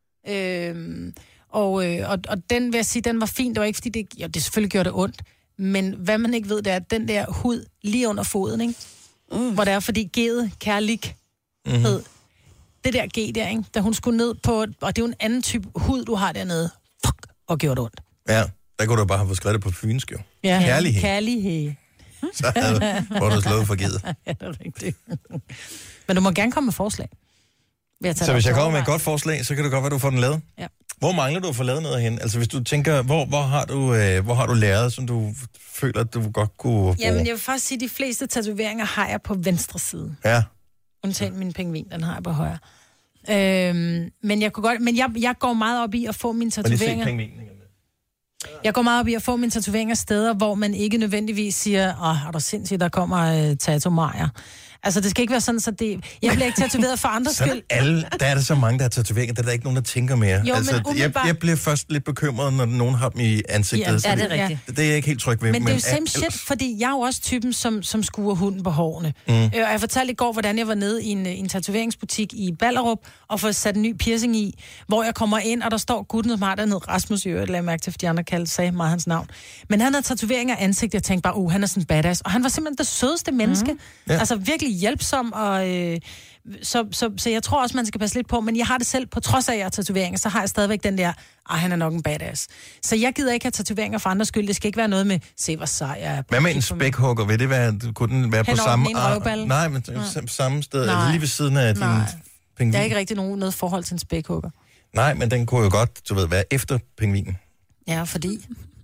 Øh, og, øh, og, og den vil jeg sige, den var fin. Det var ikke, fordi det, jo, det selvfølgelig gjorde det ondt. Men hvad man ikke ved, det er, at den der hud lige under foden, ikke? Mm. Hvor det er, fordi G'et, kærlig, mm-hmm. hed, det der G der, ikke? Da hun skulle ned på, og det er jo en anden type hud, du har dernede, fuck, og gjorde det ondt. Ja, der kunne du bare have fået skrevet det på fynsk, jo. Ja, kærlighed. Kærlighed. Så havde du slået for G'et. Ja, det er rigtigt. Men du må gerne komme med forslag. Så hvis jeg kommer med et godt forslag, så kan det godt være, du får den lavet. Ja. Hvor mangler du at få lavet noget hen? Altså hvis du tænker, hvor, hvor, har, du, øh, hvor har du læret, som du føler, at du godt kunne bruge? Jamen jeg vil faktisk sige, at de fleste tatoveringer har jeg på venstre side. Ja. Undtagen min pingvin, den har jeg på højre. Øhm, men jeg, kunne godt, men jeg, jeg går meget op i at få mine tatoveringer. Jeg går meget op i at få mine tatoveringer steder, hvor man ikke nødvendigvis siger, åh, er du sindssygt, der kommer uh, tattoo-majer. Altså, det skal ikke være sådan, så det... Jeg bliver ikke tatoveret for andres skyld. Alle, der er der så mange, der har tatoveringer, der er der ikke nogen, der tænker mere. Jo, altså, umiddelbart... jeg, jeg bliver først lidt bekymret, når nogen har dem i ansigtet. Ja, så er det, det rigtigt? Det, det er jeg ikke helt tryg ved. Men, men det er jo same shit, fordi jeg er jo også typen, som, som skuer hunden på hårene. Mm. Øh, og jeg fortalte i går, hvordan jeg var nede i en, en tatoveringsbutik i Ballerup, og får sat en ny piercing i, hvor jeg kommer ind, og der står gutten, som har dernede, Rasmus i øvrigt, lagde mærke til, fordi andre kaldte, sagde meget hans navn. Men han havde tatoveringer af ansigt, jeg tænkte bare, uh, han er sådan badass. Og han var simpelthen det sødeste menneske. Mm. Ja. Altså virkelig hjælpsom, og øh, så, så, så jeg tror også, man skal passe lidt på, men jeg har det selv, på trods af, at jeg har tatoveringer, så har jeg stadigvæk den der, ah, han er nok en badass. Så jeg gider ikke have tatoveringer for andres skyld. Det skal ikke være noget med, se hvor sej jeg er. Hvad med en spækhugger? Vil det være, kunne den være hen på samme... Ar- nej, men ja. samme sted, altså lige ved siden af nej. din pingvin? Der er ikke rigtig nogen, noget forhold til en spækhugger. Nej, men den kunne jo godt, du ved, være efter pingvinen. Ja, fordi...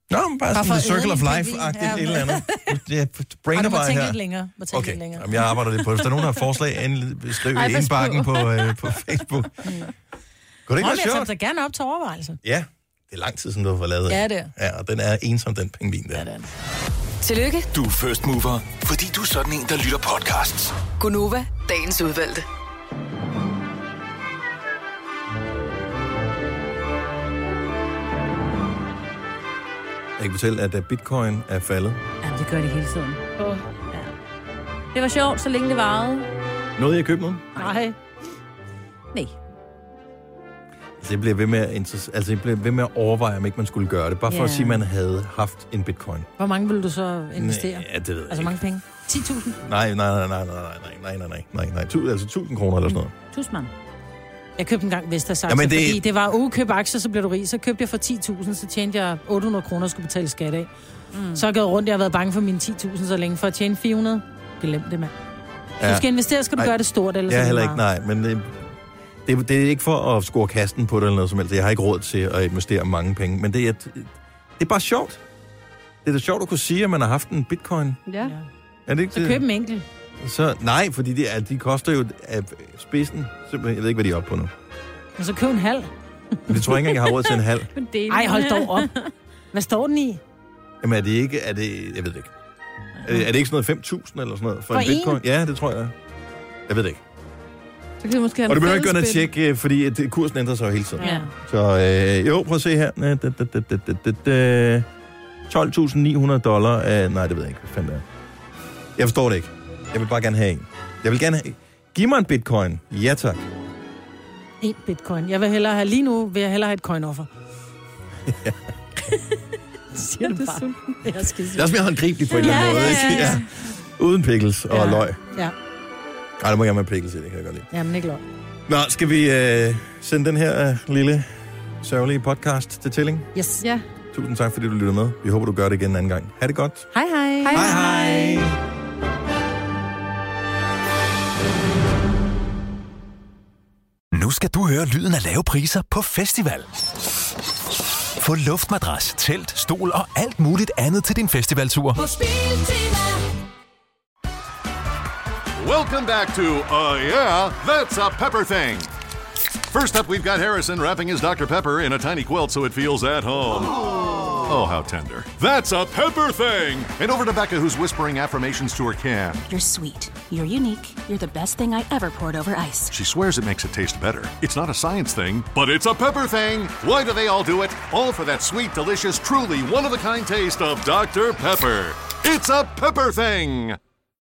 Nå, men bare, bare sådan en circle of life-agtigt ja, et eller andet. Jeg brainer du må bare tænke her. lidt længere. Må tænke okay, lidt længere. Jamen, jeg arbejder lidt på det. Hvis der er nogen, der har forslag, endelig skriv i indbakken på, øh, på Facebook. Mm. Kunne det ikke Nå, være jeg sjovt? tager dig gerne op til overvejelse. Ja, det er lang tid siden, du har lavet. Ja, det er. Ja, og den er ensom, den pingvin der. Ja, det er. Tillykke. Du er first mover, fordi du er sådan en, der lytter podcasts. Gunova, dagens udvalgte. Jeg kan fortælle, at bitcoin er faldet. Ja, det gør det hele tiden. Oh. Ja. Det var sjovt, så længe det varede. Nåede jeg købe noget? Nej. Nej. Altså, jeg bliver ved med at, interesse- altså, jeg bliver ved med at overveje, om ikke man skulle gøre det. Bare for Yeah. at sige, at man havde haft en bitcoin. Hvor mange vil du så investere? Ja, det ved jeg Altså mange penge? ti tusind? Nej, nej, nej, nej, nej, nej, nej, nej, nej, nej, nej. Altså tusind kroner eller sådan noget. Tusind. Jeg købte engang Vestas aktier, Jamen, det... fordi det var uge køb aktier, så blev du rig. Så købte jeg for ti tusind, så tjente jeg otte hundrede kroner og skulle betale skat af. Mm. Så har jeg gået rundt, jeg har været bange for mine ti tusind så længe, for at tjene fire hundrede. Glem det, mand. Ja. Du skal investere, skal du nej. gøre det stort, eller ja, så heller ikke, nej. Men det, det, det er ikke for at score kasten på det eller noget som helst. Jeg har ikke råd til at investere mange penge. Men det er, det er bare sjovt. Det er da sjovt at kunne sige, at man har haft en bitcoin. Ja. Er det ikke så det? køb en enkelt. Så, nej, fordi de, er, de koster jo af spidsen. Simpelthen, jeg ved ikke, hvad de er oppe på nu. Og så køb en halv. Men det tror jeg ikke engang, jeg har råd til en halv. Ej, hold dog op. Hvad står den i? Jamen er det ikke, er det, jeg ved det ikke. Er det, er det ikke sådan noget fem tusind eller sådan noget for, for en bitcoin? En? Ja, det tror jeg. Jeg ved det ikke. Så kan det måske have og du en behøver ikke gøre noget fællesspil. tjekke, fordi at kursen ændrer sig jo hele tiden. Ja. Så øh, jo, prøv at se her. tolv tusind ni hundrede dollar. Øh, nej, det ved jeg ikke. Hvad fanden det er. Jeg forstår det ikke. Jeg vil bare gerne have en. Jeg vil gerne have... Giv mig en bitcoin. Ja, tak. En bitcoin. Jeg vil hellere have, lige nu vil jeg hellere have et coin-offer. Ja. Siger du bare. Jeg skal det er også mere håndgribeligt på en eller anden måde, ikke? Ja, ja, ja. Uden pickles og ja. løg. Ja. Ej, der må jeg med pickles i, det kan jeg godt lide. Jamen, ikke løg. Nå, skal vi øh, sende den her øh, lille sørgelige podcast til tælling? Yes. Ja. Tusind tak, fordi du lytter med. Vi håber, du gør det igen en anden gang. Ha' det godt. Hej, hej. Hej, hej. hej. Nu skal du høre lyden af lave priser på festival. Få luftmadras, telt, stol og alt muligt andet til din festivaltur. Welcome back to Uh Yeah, That's a Pepper Thing. First up, we've got Harrison wrapping his Doctor Pepper in a tiny quilt so it feels at home. Oh, how tender. That's a Pepper Thing! And over to Becca, who's whispering affirmations to her can. You're sweet. You're unique. You're the best thing I ever poured over ice. She swears it makes it taste better. It's not a science thing, but it's a pepper thing. Why do they all do it? All for that sweet, delicious, truly one-of-a-kind taste of Doctor Pepper. It's a Pepper Thing!